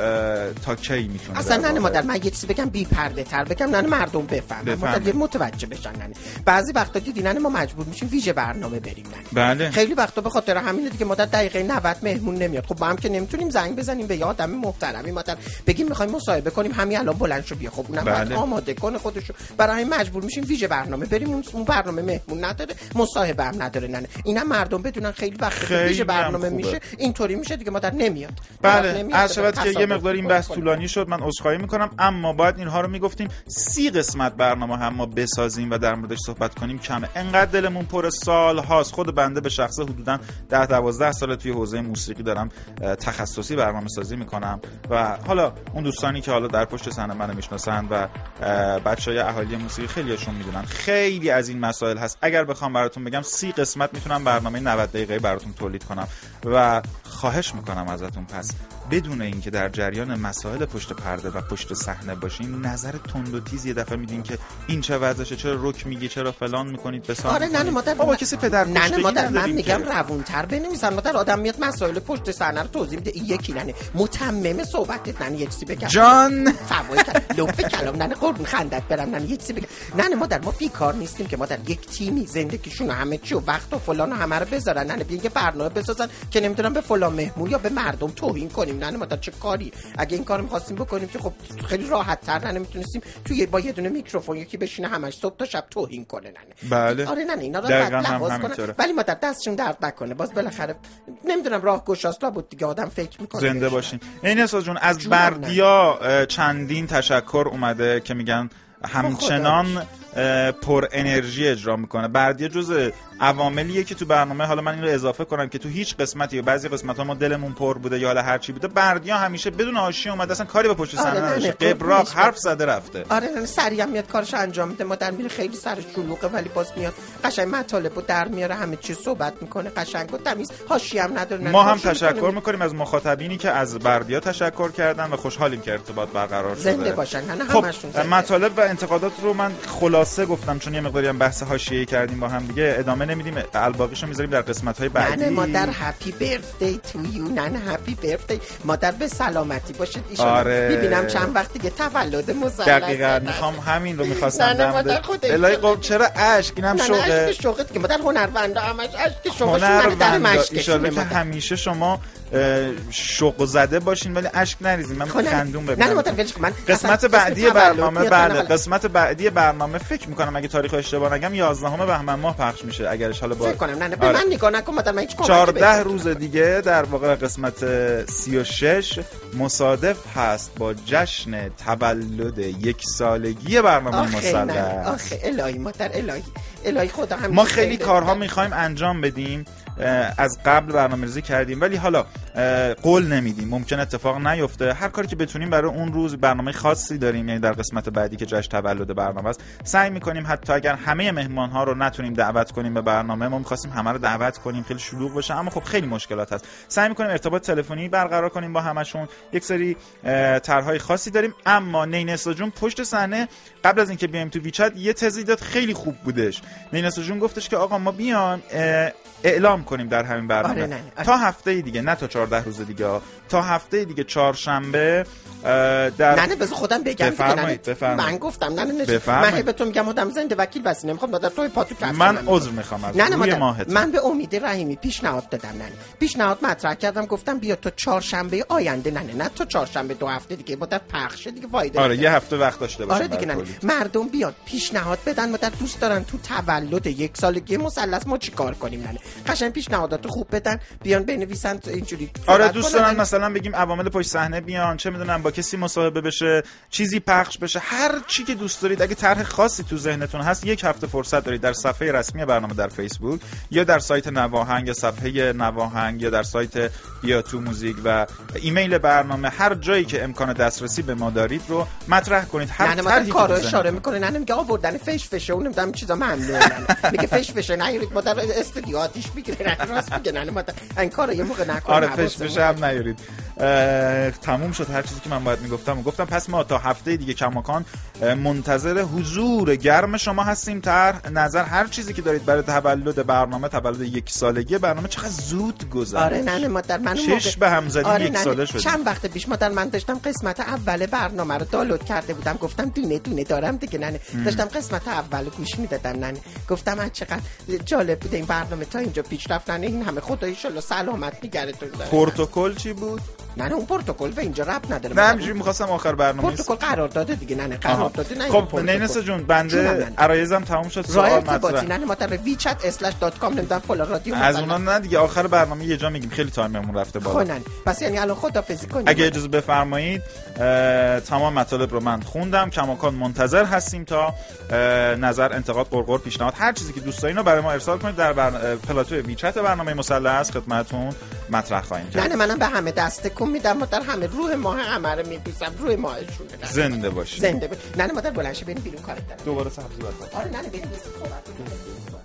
تا کی میتونه اصلا نه مادر. من یه چیزی بگم بی پرده تر بگم، نه مردم بفهمن، مادر متوجه بشن. نه بعضی وقتا دیدین ما مجبور میشیم ویژه برنامه بریم. نه بله خیلی وقتا به خاطر همینه دیگه مادر دقیقه 90 مهمون نمیاد. خب با هم که نمیتونیم زنگ بزنیم به یه آدم محترمی مادر بگیم میخوایم مصاحبه کنیم همین الان بلند شو بیا. خب اونم بعد آماده کنه خودشو، برای همین مجبور میشیم ویژه برنامه بریم. اون برنامه مهمون نداره، مصاحبه هم نداره. نه اینم مردم بدونن خیلی وقت ویژه برنامه میشه اینطوری میشه دیگه مادر نمیاد. بله از شبت که یه مقدار این بحث طولانی شد، من عذرخواهی میکنم، اما باید اینها رو میگفتیم. 30 قسمت برنامه هم ما بسازیم و در موردش صحبت کنیم کمه. انقدر دلمون پر سال هاست. خود بنده به شخصه حدوداً 10-12 سال توی حوزه موسیقی دارم تخصصی برنامه سازی میکنم و حالا اون دوستانی که حالا در پشت صحنه منو میشناسن و بچهای اهالی موسیقی خیلیشون میدونن خیلی از این مسائل هست. اگر بخوام براتون بگم 30 قسمت میتونم برنامه 90 دقیقه‌ای براتون تولید کنم و خواهش میکنم ازتون پس بدون اینکه در جریان مسائل پشت پرده و پشت صحنه باشین نظر تند و تیز یه دفعه میدین که این چه وضعشه، چرا رک میگی، چرا فلان میکنید بسام. آره نه مادر بابا کسی پدر نه مادر من میگم روونتر بنویسن مادر. آدم میاد مسائل پشت صحنه رو توضیح میده. این یکی نه متمم صحبتت نه یه چیزی بگم جان فوای لوف کلام نه قربون خندت برم نه یه چیزی بگم. نه مادر ما بیکار نیستیم که مادر یک تیمی زندگیشون همه چی و وقت و فلان و همه رو بذارن. نه بیان یه برنامه بسازن که نمیدونم به فلان مهمون یا به مردم توهین کنیم. نه مادر چه کاری؟ اگه این کارو می‌خواستیم بکنیم که خب خیلی راحت تر نمیتونستیم توی با یه دونه میکروفون یکی بشینه همش صبح تا شب توهین کنه. نه بله آره نه اینا رو لحاظ کنه، ولی مادر دستشون درد نکنه. باز بالاخره نمیدونم راه گشاست بود دیگه آدم فکر میکنه. زنده باشین. این اساس جون از بردیا چندین تشکر اومده که میگن همچنان پر انرژی اجرا میکنه. بردیا جزء عواملیه که تو برنامه، حالا من این رو اضافه کنم که تو هیچ قسمتی یا بعضی قسمت‌ها ما دلمون پر بوده یا حالا هر چی بوده، بردیا همیشه بدون حاشیه اومده، اصلا کاری به پشت صحنه نداشته، قبراق حرف زده رفته. آره نه سریع میاد کارش انجام میده. ما در میره خیلی سرش شلوغه ولی باز میاد قشنگ مطالبو در میاره، همه چی صحبت میکنه قشنگ و تمیز، حاشیه هم نداره. ما هم تشکر میکنیم از مخاطبینی که از بردیا تشکر کردن و خوشحالیم که ارتباط برقرار شده. زنده باشن. نه خب همشون مطالب و انتقادات رو من خلاصه گفتم چون یه مقداری هم بحث حاشیه‌ای کردیم با هم دیگه، ادامه نمیدیم، الباقیشو میذاریم در قسمت‌های بعدی. نه مادر هپی برثدی تو یو. نه هپی برثدی مادر به سلامتی باشید ان شاءالله. آره. ببینم چند وقت دیگه تولد مثلث. دقیقاً میخوام همین رو می‌خواستم نه الهی قرب چرا اشک اینم شوقه. شوقت که مادر هنروندا همش اشک شوقشون در مشکش. ان که همیشه شما شوق زده باشین ولی اشک نریزین. من خندون ببینم. نه مادر ولش کن. من قسمت بعدی برنامه قسمت بعدی برنامه فکر می‌کنم اگه تاریخ اشتباه نگم 11 بهمن ماه پخش میشه اگرش حالا فکر کنم. نه به من نگاه نکن مادر، من هیچ کاری 14 روز دیگه در واقع قسمت 36 مصادف هست با جشن تولد 1 سالگی برنامه مثلث. آخه الهی مادر الهی خدا هم ما خیلی کارها می‌خوایم انجام بدیم، از قبل برنامه‌ریزی کردیم ولی حالا قول نمیدیم، ممکن اتفاق نیفته. هر کاری که بتونیم برای اون روز برنامه خاصی داریم، یعنی در قسمت بعدی که جشن تولد برنامه است سعی می‌کنیم حتی اگر همه مهمان‌ها رو نتونیم دعوت کنیم به برنامه، ما می‌خواستیم همه رو دعوت کنیم خیلی شلوغ بشه اما خب خیلی مشکلات هست، سعی می‌کنیم ارتباط تلفنی برقرار کنیم با همشون. یک سری طرح‌های خاصی داریم. اما نینسا جون پشت صحنه قبل از اینکه بیایم تو ویچت یه تزی داد خیلی خوب بودش. نینسا جون گفتش که آقا ما بیان اعلام کنیم در همین برنامه. آره. تا هفته دیگه، نه تا 14 روز دیگه، تا هفته دیگه چهارشنبه در نه بذار خودم بگم. بفرمایید. من گفتم من به تو میگم آدم زنده وکیل بس نمیخوام دادر توی پاتو کردم. من عذر میخوام از روی ماهت. من به امید رحیمی پیشنهاد دادم. پیشنهاد مطرح کردم، گفتم بیا تو چهارشنبه آینده. نه تو چهارشنبه 2 هفته دیگه مدت پخشه دیگه فایده. آره یه هفته وقت داشته باشه. آره دیگه مردم بیان پیشنهاد بدن مدت دوست دارن تو تولد 1 سالگی مثلث ما چیکار کنیم. قشنگ پیشنهادات خوب بدن، بیان بنویسن اینجوری. آره دوست دارن مثلا بگیم عوامل پشت صحنه بیان، چه میدونم با کسی مصاحبه بشه، چیزی پخش بشه، هر چی که دوست دارید. اگه طرح خاصی تو ذهنتون هست، یک هفته فرصت دارید در صفحه رسمی برنامه در فیسبوک یا در سایت نواهنگ یا صفحه نواهنگ یا در سایت بیا تو موزیک و ایمیل برنامه، هر جایی که امکان دسترسی به ما دارید رو مطرح کنید. هر طرحی که کارو اشاره میکنه، نه میگه آوردن فشه اون نمیدونم چیزا ممنوعه، میگه فشه نیارید، ما در استودیو آتیش میگیره، راست میگه، نه ما این کارو یه موقع نکنیم. آره فشه هم نیارید. تموم شد هر چیزی که من باید میگفتم. پس ما تا هفته دیگه کماکان منتظر حضور گرم شما هستیم. طرح، نظر، هر چیزی که دارید برای تولد برنامه، تولد 1 سالگی برنامه. چقدر زود گذشت. آره نه مادر من چش به هم زدیم. آره 1 ساله شد. چند وقت پیش مادر من داشتم قسمت اول برنامه رو دانلود کرده بودم، گفتم دونه دونه دارم دیگه، نه داشتم قسمت اول گوش میدادم، نه گفتم چقدر جالب بوده این برنامه تا اینجا پیشرفت، نه این همه خدای ان شاء الله سلامت نگهتون داره. پروتکل چی بود؟ نه اون پروتکل به اینجا ربط نداره. نه همینجوری می‌خواستم آخر برنامه پروتکل قرار داده دیگه. نه قرار داده. نه خب نینس جون بنده عرایزم تموم شد. سوال مطرح. نه ما در wechat/.com نمیدونم فلان رادیو از اونا نه دیگه. آخر برنامه یه جا میگیم، خیلی تایممون رفته بالا. خب پس یعنی الان خدافظی کنیم. اگه اجازه بفرمایید تمام مطالب رو من خوندم. کماکان منتظر هستیم تا نظر، انتقاد، قرقر، پیشنهاد، هر چیزی که دوست دارین رو برای ما ارسال کنید. در پلاتوی ویچت برنامه مثلث خدمتتون مطرح خواهیم کرد. نه منم به همه دست کن میدم، مادر همه روح ماه همه رو میبوسم، روح ماهشون. زنده باشی. زنده باشی. نه مادر بلند شه بریم بیرون کارت دارم. دوباره سبزی بازم. آره نه بریم صحبت کنیم.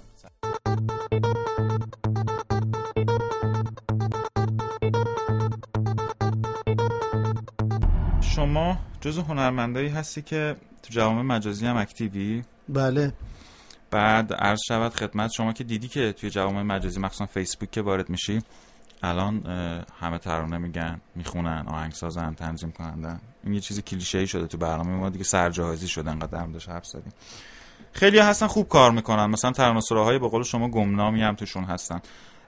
شما جزو هنرمندایی هستی که تو جوامع مجازی هم اکتیوی؟ بله. بعد عرض شود خدمت شما که دیدی که توی جوامع مجازی مخصوصا فیسبوک که وارد میشی، الان همه ترانه میگن، میخونن، آهنگسازن، تنظیم کنندن. این یه چیز کلیشه‌ای شده تو برنامه ما دیگه، سرجاهازی شده. انقدر هم داشت حرف زدیم. خیلی هستن خوب کار میکنن، مثلا ترانه‌سراهای به قول شما گمنامی هم توشون هستن.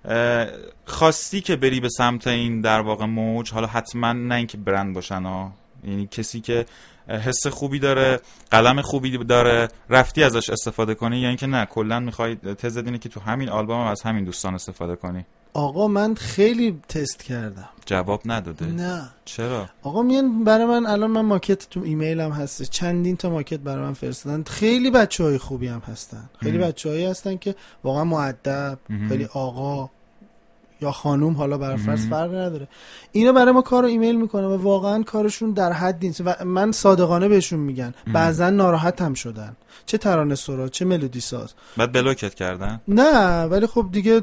خواستی که بری به سمت این در واقع موج، حالا حتما نه اینکه برند باشن ها، یعنی کسی که حس خوبی داره، قلم خوبی داره، رفتی ازش استفاده کنی، یا اینکه نه کلا میخوای تزت اینه که تو همین آلبوم از همین دوستان استفاده کنی؟ آقا من خیلی تست کردم، جواب نداده. نه. چرا؟ آقا میان برای من، الان من ماکت تو ایمیلم هست، چندین تا ماکت برای من فرستادن. خیلی بچهای خوبی هم هستن، خیلی بچه‌هایی هستن که واقعا مؤدب، خیلی آقا یا خانوم، حالا بر فرض فرق نداره، اینا برای ما کارو ایمیل میکنن و واقعا کارشون در حد نیست و من صادقانه بهشون میگن. بعضن ناراحت هم شدن، چه ترانه سرا چه ملودی ساز. بعد بلاکت کردن؟ نه ولی خب دیگه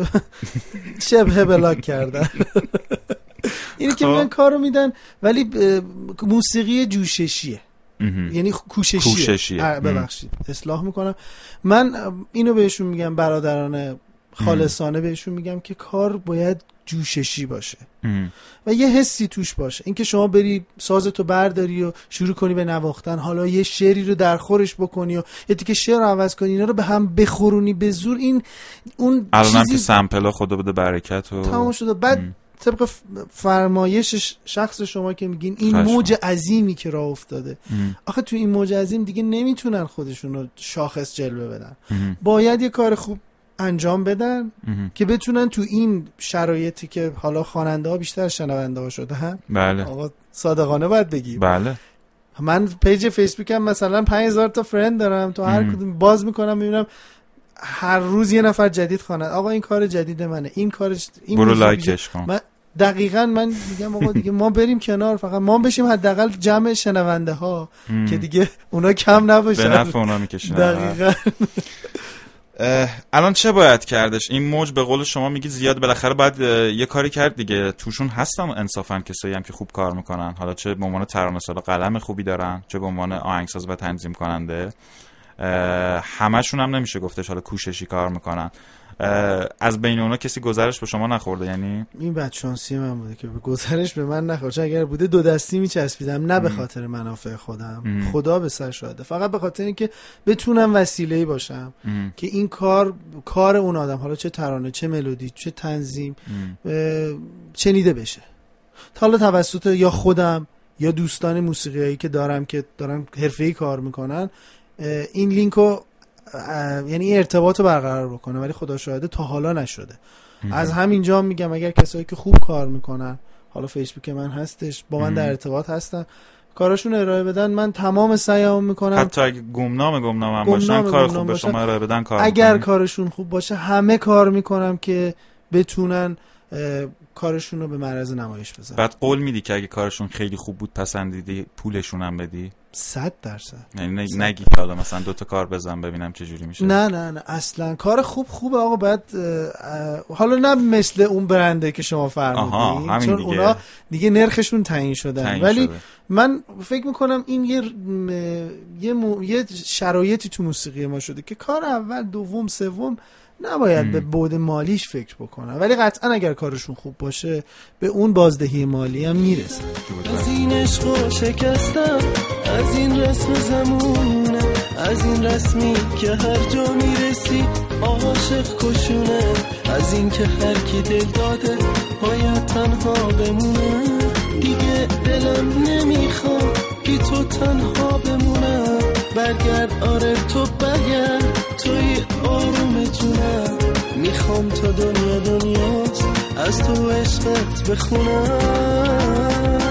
شبه بلاک کردن. اینی که میگن کارو میدن ولی موسیقی جوششیه، یعنی کوششیه. ببخشید اصلاح میکنم. من اینو بهشون میگم، برادرانه خالصانه بهشون میگم که کار باید جوششی باشه و یه حسی توش باشه. اینکه شما بری سازتو برداری و شروع کنی به نواختن، حالا یه شعری رو در خورش بکنی و یه تیکه شعر رو عوض کنی، اینا رو به هم بخورونی به زور، این اون الانم که سمپلا خدا بده برکت و تمام شده. بعد طبق فرمایش شخص شما که میگین این موج عظیمی که راه افتاده، آخه تو این موج عظیم دیگه نمیتونن خودشون رو شاخص جلوه بدن، باید یه کار خوب انجام بدن که بتونن تو این شرایطی که حالا خواننده ها بیشتر شنونده ها شده هم. بله آقا صادقانه باید بگیم. بله من پیج فیسبوک هم مثلا 5000 تا فرند دارم، تو هر کدوم باز میکنم میبینم هر روز یه نفر جدید خواننده. آقا این کار جدید منه، این کارش، این برو لایکش کن. دقیقاً من میگم آقا دیگه ما بریم کنار، فقط ما بشیم حداقل جمع شنونده ها که دیگه اونا کم نباشن، به نفع اونا میکشن. دقیقاً. الان چه باید کردش؟ این موج به قول شما میگی زیاد، بالاخره باید یه کاری کرد دیگه. توشون هستن انصافا کسایی هم که خوب کار میکنن، حالا چه به عنوان ترانه‌سرا قلم خوبی دارن، چه به عنوان آهنگساز و تنظیم کننده. همشون هم نمیشه گفتش حالا کوششی کار میکنن. از بین اونا کسی گزارش به شما نخورده؟ یعنی این بدشانسی من بوده که گزارش به من نخورد. اگر بوده دو دستی میچسبیدم، نه به خاطر منافع خودم، خدا به سر شاهده، فقط به خاطر اینکه بتونم وسیله‌ای باشم که این کار اون آدم، حالا چه ترانه چه ملودی چه تنظیم، شنیده بشه. حالا توسط یا خودم یا دوستان موسیقیایی که دارم که دارن حرفه‌ای کار میکنن، این لینکو یعنی ارتباط رو برقرار بکنه، ولی خدا شاهده تا حالا نشده. از همینجا میگم اگر کسایی که خوب کار میکنن، حالا فیسبوک من هستش، با من در ارتباط هستن، کاراشون ارائه بدن، من تمام سعیام میکنم. حتی اگه گمنام باشن کار خوب به شما ارائه بدن کار اگر میکنم. کارشون خوب باشه همه کار میکنم که بتونن کارشون رو به معرض نمایش بذارن. بعد قول میدی که اگه کارشون خیلی خوب بود پسندیدی پولشون هم بدی؟ 100%. یعنی نگی که حالا مثلا 2 تا کار بزن ببینم چه جوری میشه. نه اصلا کار خوبه آقا. بعد حالا نه مثل اون برنده که شما فرمودین، چون دیگه. اونا دیگه نرخشون تعیین شدن، ولی من فکر میکنم این یه شرایطی تو موسیقی ما شده که کار اول دوم سوم نباید به بعد مالیش فکر بکنن، ولی قطعا اگر کارشون خوب باشه به اون بازدهی مالی هم میرسن. از این عشق شکستم، از این رسم زمونه، از این رسمی که هر جا میرسی عاشق کشونه، از این که هر کی دل داده باید تنها بمونه، دیگه دلم نمیخواد بی تو تنها بمونه، برگرد آره تو برگرد توی آروم جونم، میخوام تا دنیاست از تو عشقت بخونم.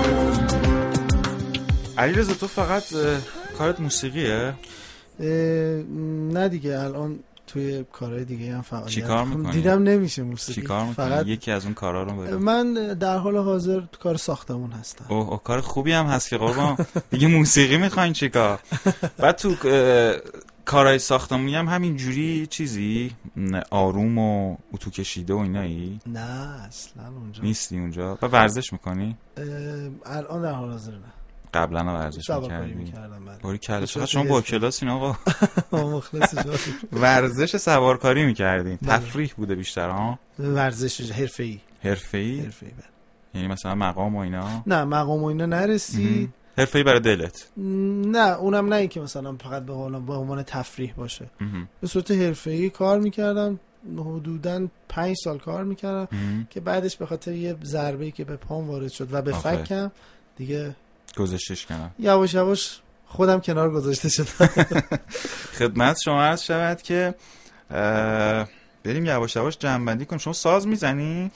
علیرضا تو فقط کارت موسیقیه؟ نه دیگه، الان توی کارهای دیگه هم فعالیت چی کار میکنی؟ دیدم نمیشه موسیقی. چی کار میکنی؟ فقط یکی از اون کارا رو بگو. من در حال حاضر تو کار ساختمون هستم. اوه کار خوبی هم هست که قربان. دیگه موسیقی میخواین چیکار؟ بعد تو کارهای ساختمونی هم همین جوری چیزی آروم و اتو کشیده و اینایی؟ نه اصلا اونجا نیستی اونجا. و ورزش میکنی؟ الان در حال حاضر نه. قبلا ورزش میکردم. باری کلا چقدر شما با کلاسین آقا. مخلص ورزش سوارکاری میکردین؟ تفریح بوده بیشتر ها؟ ورزش حرفه‌ای. یعنی مثلا مقام و اینا؟ نه مقام و اینا نرسید. حرفه‌ای برای دلت؟ نه اونم نه که مثلا فقط به عنوان تفریح باشه. به صورت حرفه‌ای کار میکردم، حدوداً 5 سال کار میکردم که بعدش به خاطر یه ضربه‌ای که به پام وارد شد و به فکم دیگه گذاشتش کنم. یواش یواش خودم کنار گذاشته شدم. خدمت شما عرض شود که بریم یواش یواش جمع‌بندی کنیم. شما ساز میزنی؟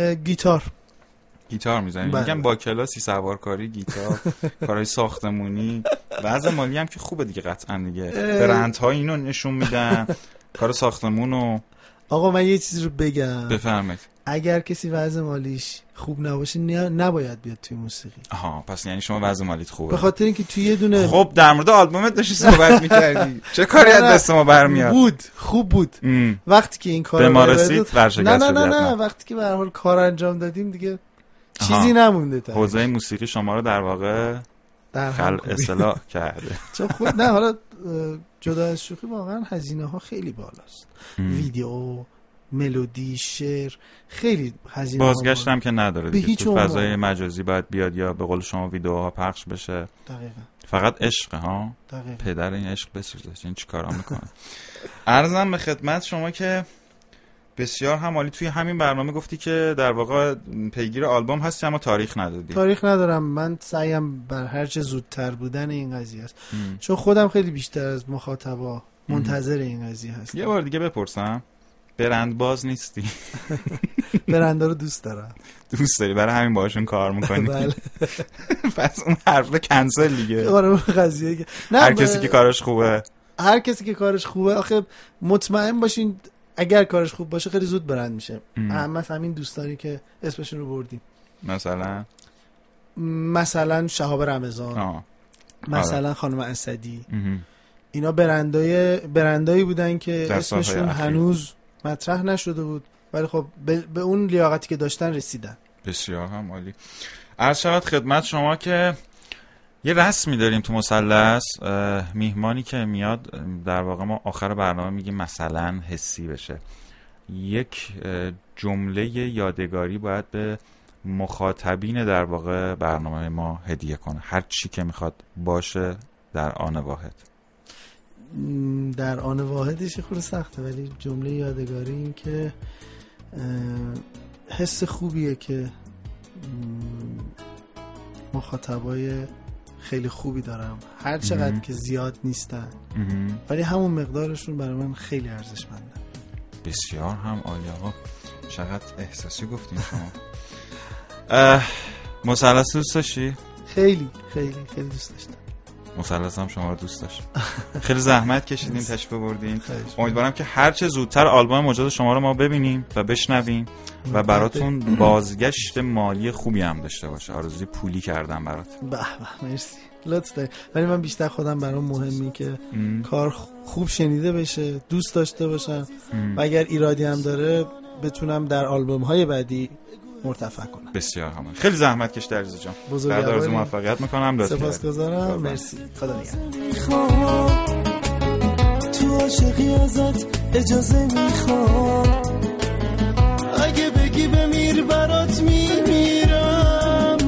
گیتار میزنی؟ میگم با کلاسی سوارکاری، گیتار، کارهای ساختمونی، وضع مالی هم که خوبه دیگه قطعا دیگه. برندها اینو نشون میدن کار ساختمونو. آقا من یه چیزی رو بگم. بفرمایید. اگر کسی وضع مالیش خوب نباشه نباید بیاد توی موسیقی. آها پس یعنی شما وضع مالیت خوبه. به خاطر اینکه توی یه دونه خب در مورد آلبومت داشتی صحبت می‌کردی. چه کاری از دست ما برمیاد؟ خوب بود. وقتی که این کارو به ما رسید ورشکست شد. نه وقتی که به هر حال کار انجام دادیم دیگه چیزی نمونده تا حوزه موسیقی شما رو در واقع اصلاح کرده. چون خود نه حالا جدا از شوخی واقعا هزینه ها خیلی بالاست. ویدیو، ملودی، شعر، خیلی هزینه بازگشت هم که نداره دیگه. تو فضای مجازی باید بیاد یا به قول شما ویدیوها پخش بشه. دقیقاً. فقط عشقه ها. دقیقاً. پدر این عشق بسوزه. این چیکارا میکنه؟ عرضم به خدمت شما که بسیار هم عالی. توی همین برنامه گفتی که در واقع پیگیر آلبوم هستی اما تاریخ ندادی. تاریخ ندارم. من سعیم بر هر چه زودتر بودن این قضیه است. چون خودم خیلی بیشتر از مخاطبا منتظر این قضیه هستم. یه بار دیگه بپرسم، برند باز نیستی؟ برندا رو دوست دارم. دوست داری برای همین باهاشون کار میکنی؟ بله. پس اون حرف کنسل دیگه. آره قضیه که هر کسی که کارش خوبه آخه مطمئن باشین اگر کارش خوب باشه خیلی زود برند میشه. مثلا همین دوستانی که اسمشون رو بردیم، مثلا شهاب رمضان، مثلا خانم اسدی، اینا برندایی بودن که اسمشون هنوز مطرح نشده بود ولی خب به اون لیاقتی که داشتن رسیدن. بسیار هم عالی. عرض شود خدمت شما که یه رسمی داریم تو مثلث، میهمانی که میاد در واقع ما آخر برنامه میگیم مثلا حسی بشه. یک جمله یادگاری باید به مخاطبین در واقع برنامه ما هدیه کنه، هر چی که میخواد باشه در آن واحد. در آن واحدش خود سخته، ولی جمله یادگاری این که حس خوبیه که مخاطبای خیلی خوبی دارم، هر چقدر که زیاد نیستن ولی همون مقدارشون برای من خیلی ارزشمنده. بسیار هم عالی. آقا چقدر احساسی گفتین شما. مثلث دوست داشتی؟ خیلی خیلی خیلی دوست داشتم. مثلث هم شما رو دوست داشت. خیلی زحمت کشیدین تشریف بردین. امیدوارم که هر چه زودتر آلبوم مجدد شما رو ما ببینیم و بشنویم و براتون بازگشت مالی خوبی هم داشته باشه. آرزوی پولی کردم برات. به به مرسی، لطف داری. ولی من بیشتر خودم برام مهمی که کار خوب شنیده بشه، دوست داشته باشم و اگر ایرادی هم داره بتونم در آلبوم های بعدی مرتفع کنم. بسیار همون. خیلی زحمت کشیدی عزیز جان. بعد آرزوی موفقیت میکنم. سپاسگزارم. مرسی. خدا نگهدار. تو عاشقی ازت اجازه میخوام، اگه بگی بمیر برات میمیرم.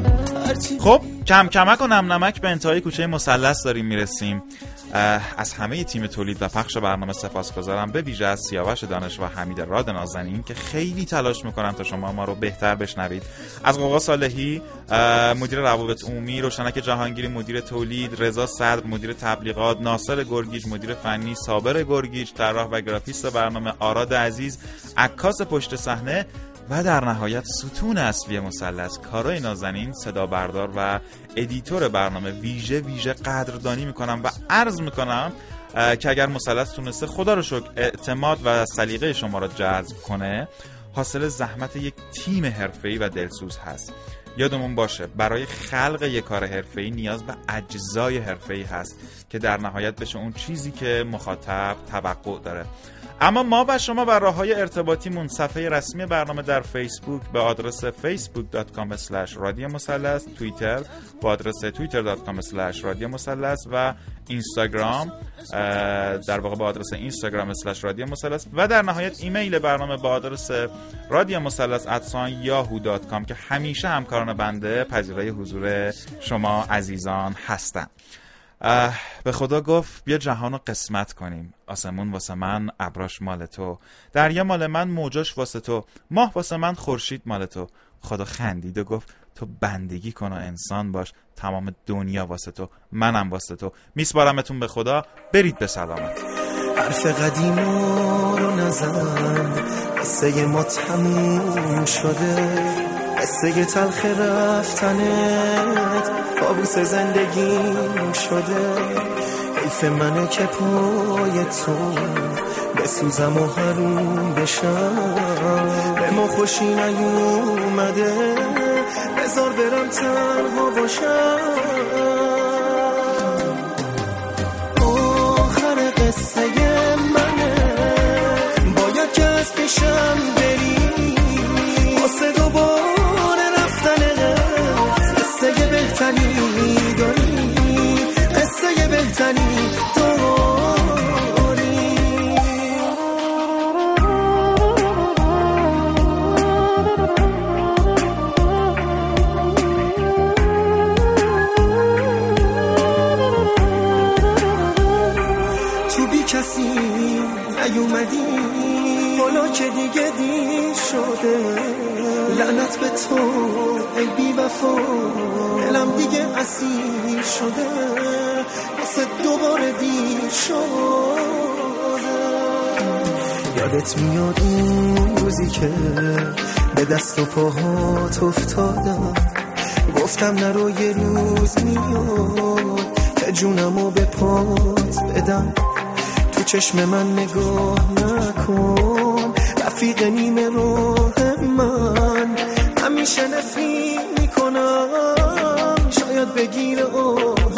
خب کم کمک و نم نمک به انتهای کوچه مثلث داریم میرسیم. از همه تیم تولید و پخش برنامه سپاسگزارم، به ویژه از سیاوش دانش و حمید راد نازنین که خیلی تلاش میکنن تا شما ما رو بهتر بشنوید. از قوقا صالحی مدیر روابط عمومی، روشنک جهانگیری مدیر تولید، رضا صدر مدیر تبلیغات، ناصر گرگیج مدیر فنی، صابر گرگیج طراح و گرافیست برنامه، آراد عزیز عکاس پشت صحنه و در نهایت ستون اصلی مثلث کارای نازنین صدا بردار و ادیتور برنامه. ویژه قدردانی میکنم و عرض میکنم که اگر مثلث تونسته خدا رو شکر اعتماد و سلیقه شما را جذب کنه، حاصل زحمت یک تیم حرفه‌ای و دلسوز هست. یادمون باشه برای خلق یک کار حرفه‌ای نیاز به اجزای حرفه‌ای هست که در نهایت بشه اون چیزی که مخاطب توقع داره. اما ما و شما و راه‌های ارتباطیمون صفحه رسمی برنامه در فیسبوک به آدرس facebook.com/رادیومثلث، توییتر با آدرس twitter.com/رادیومثلث و اینستاگرام در واقع با آدرس instagram/رادیومثلث و در نهایت ایمیل برنامه با آدرس radiomثلث@yahoo.com که همیشه همکاران بنده پذیرای حضور شما عزیزان هستن. به خدا گفت بیا جهانو قسمت کنیم، آسمون واسه من ابراش مال تو، دریا مال من موجاش واسه تو، ماه واسه من خورشید مال تو. خدا خندید و گفت تو بندگی کن و انسان باش، تمام دنیا واسه تو، منم واسه تو. میسپارمتون به خدا، برید به سلامت. حرف قدیم رو نزن، قصه ما تموم شده، قصه تلخ رفتنت کابوس زندگیم شده. حیف منه که پای تو بسوزم و حروم بشم، به ما خوشی نیومده بذار برم تنها باشم. آخر قصه منه باید که از پیشم بری، واسه دوباره رفتنه قصه بهتری داری، قصه بهتری داری. تو بی کسی نیومدی، حالا که دیگه دیر شده، لعنت به تو ای بی وفا، دلم دیگه اسیر شده، واسه دوباره دیر شده. یادت میاد اون روزی که به دست و پاهات افتادم، گفتم نرو یه روز میاد که جونمو به پات بدم. تو چشم من نگاه نکن، رفیق نیمه راه من همیشه نفرین میکنم، شاید بگیر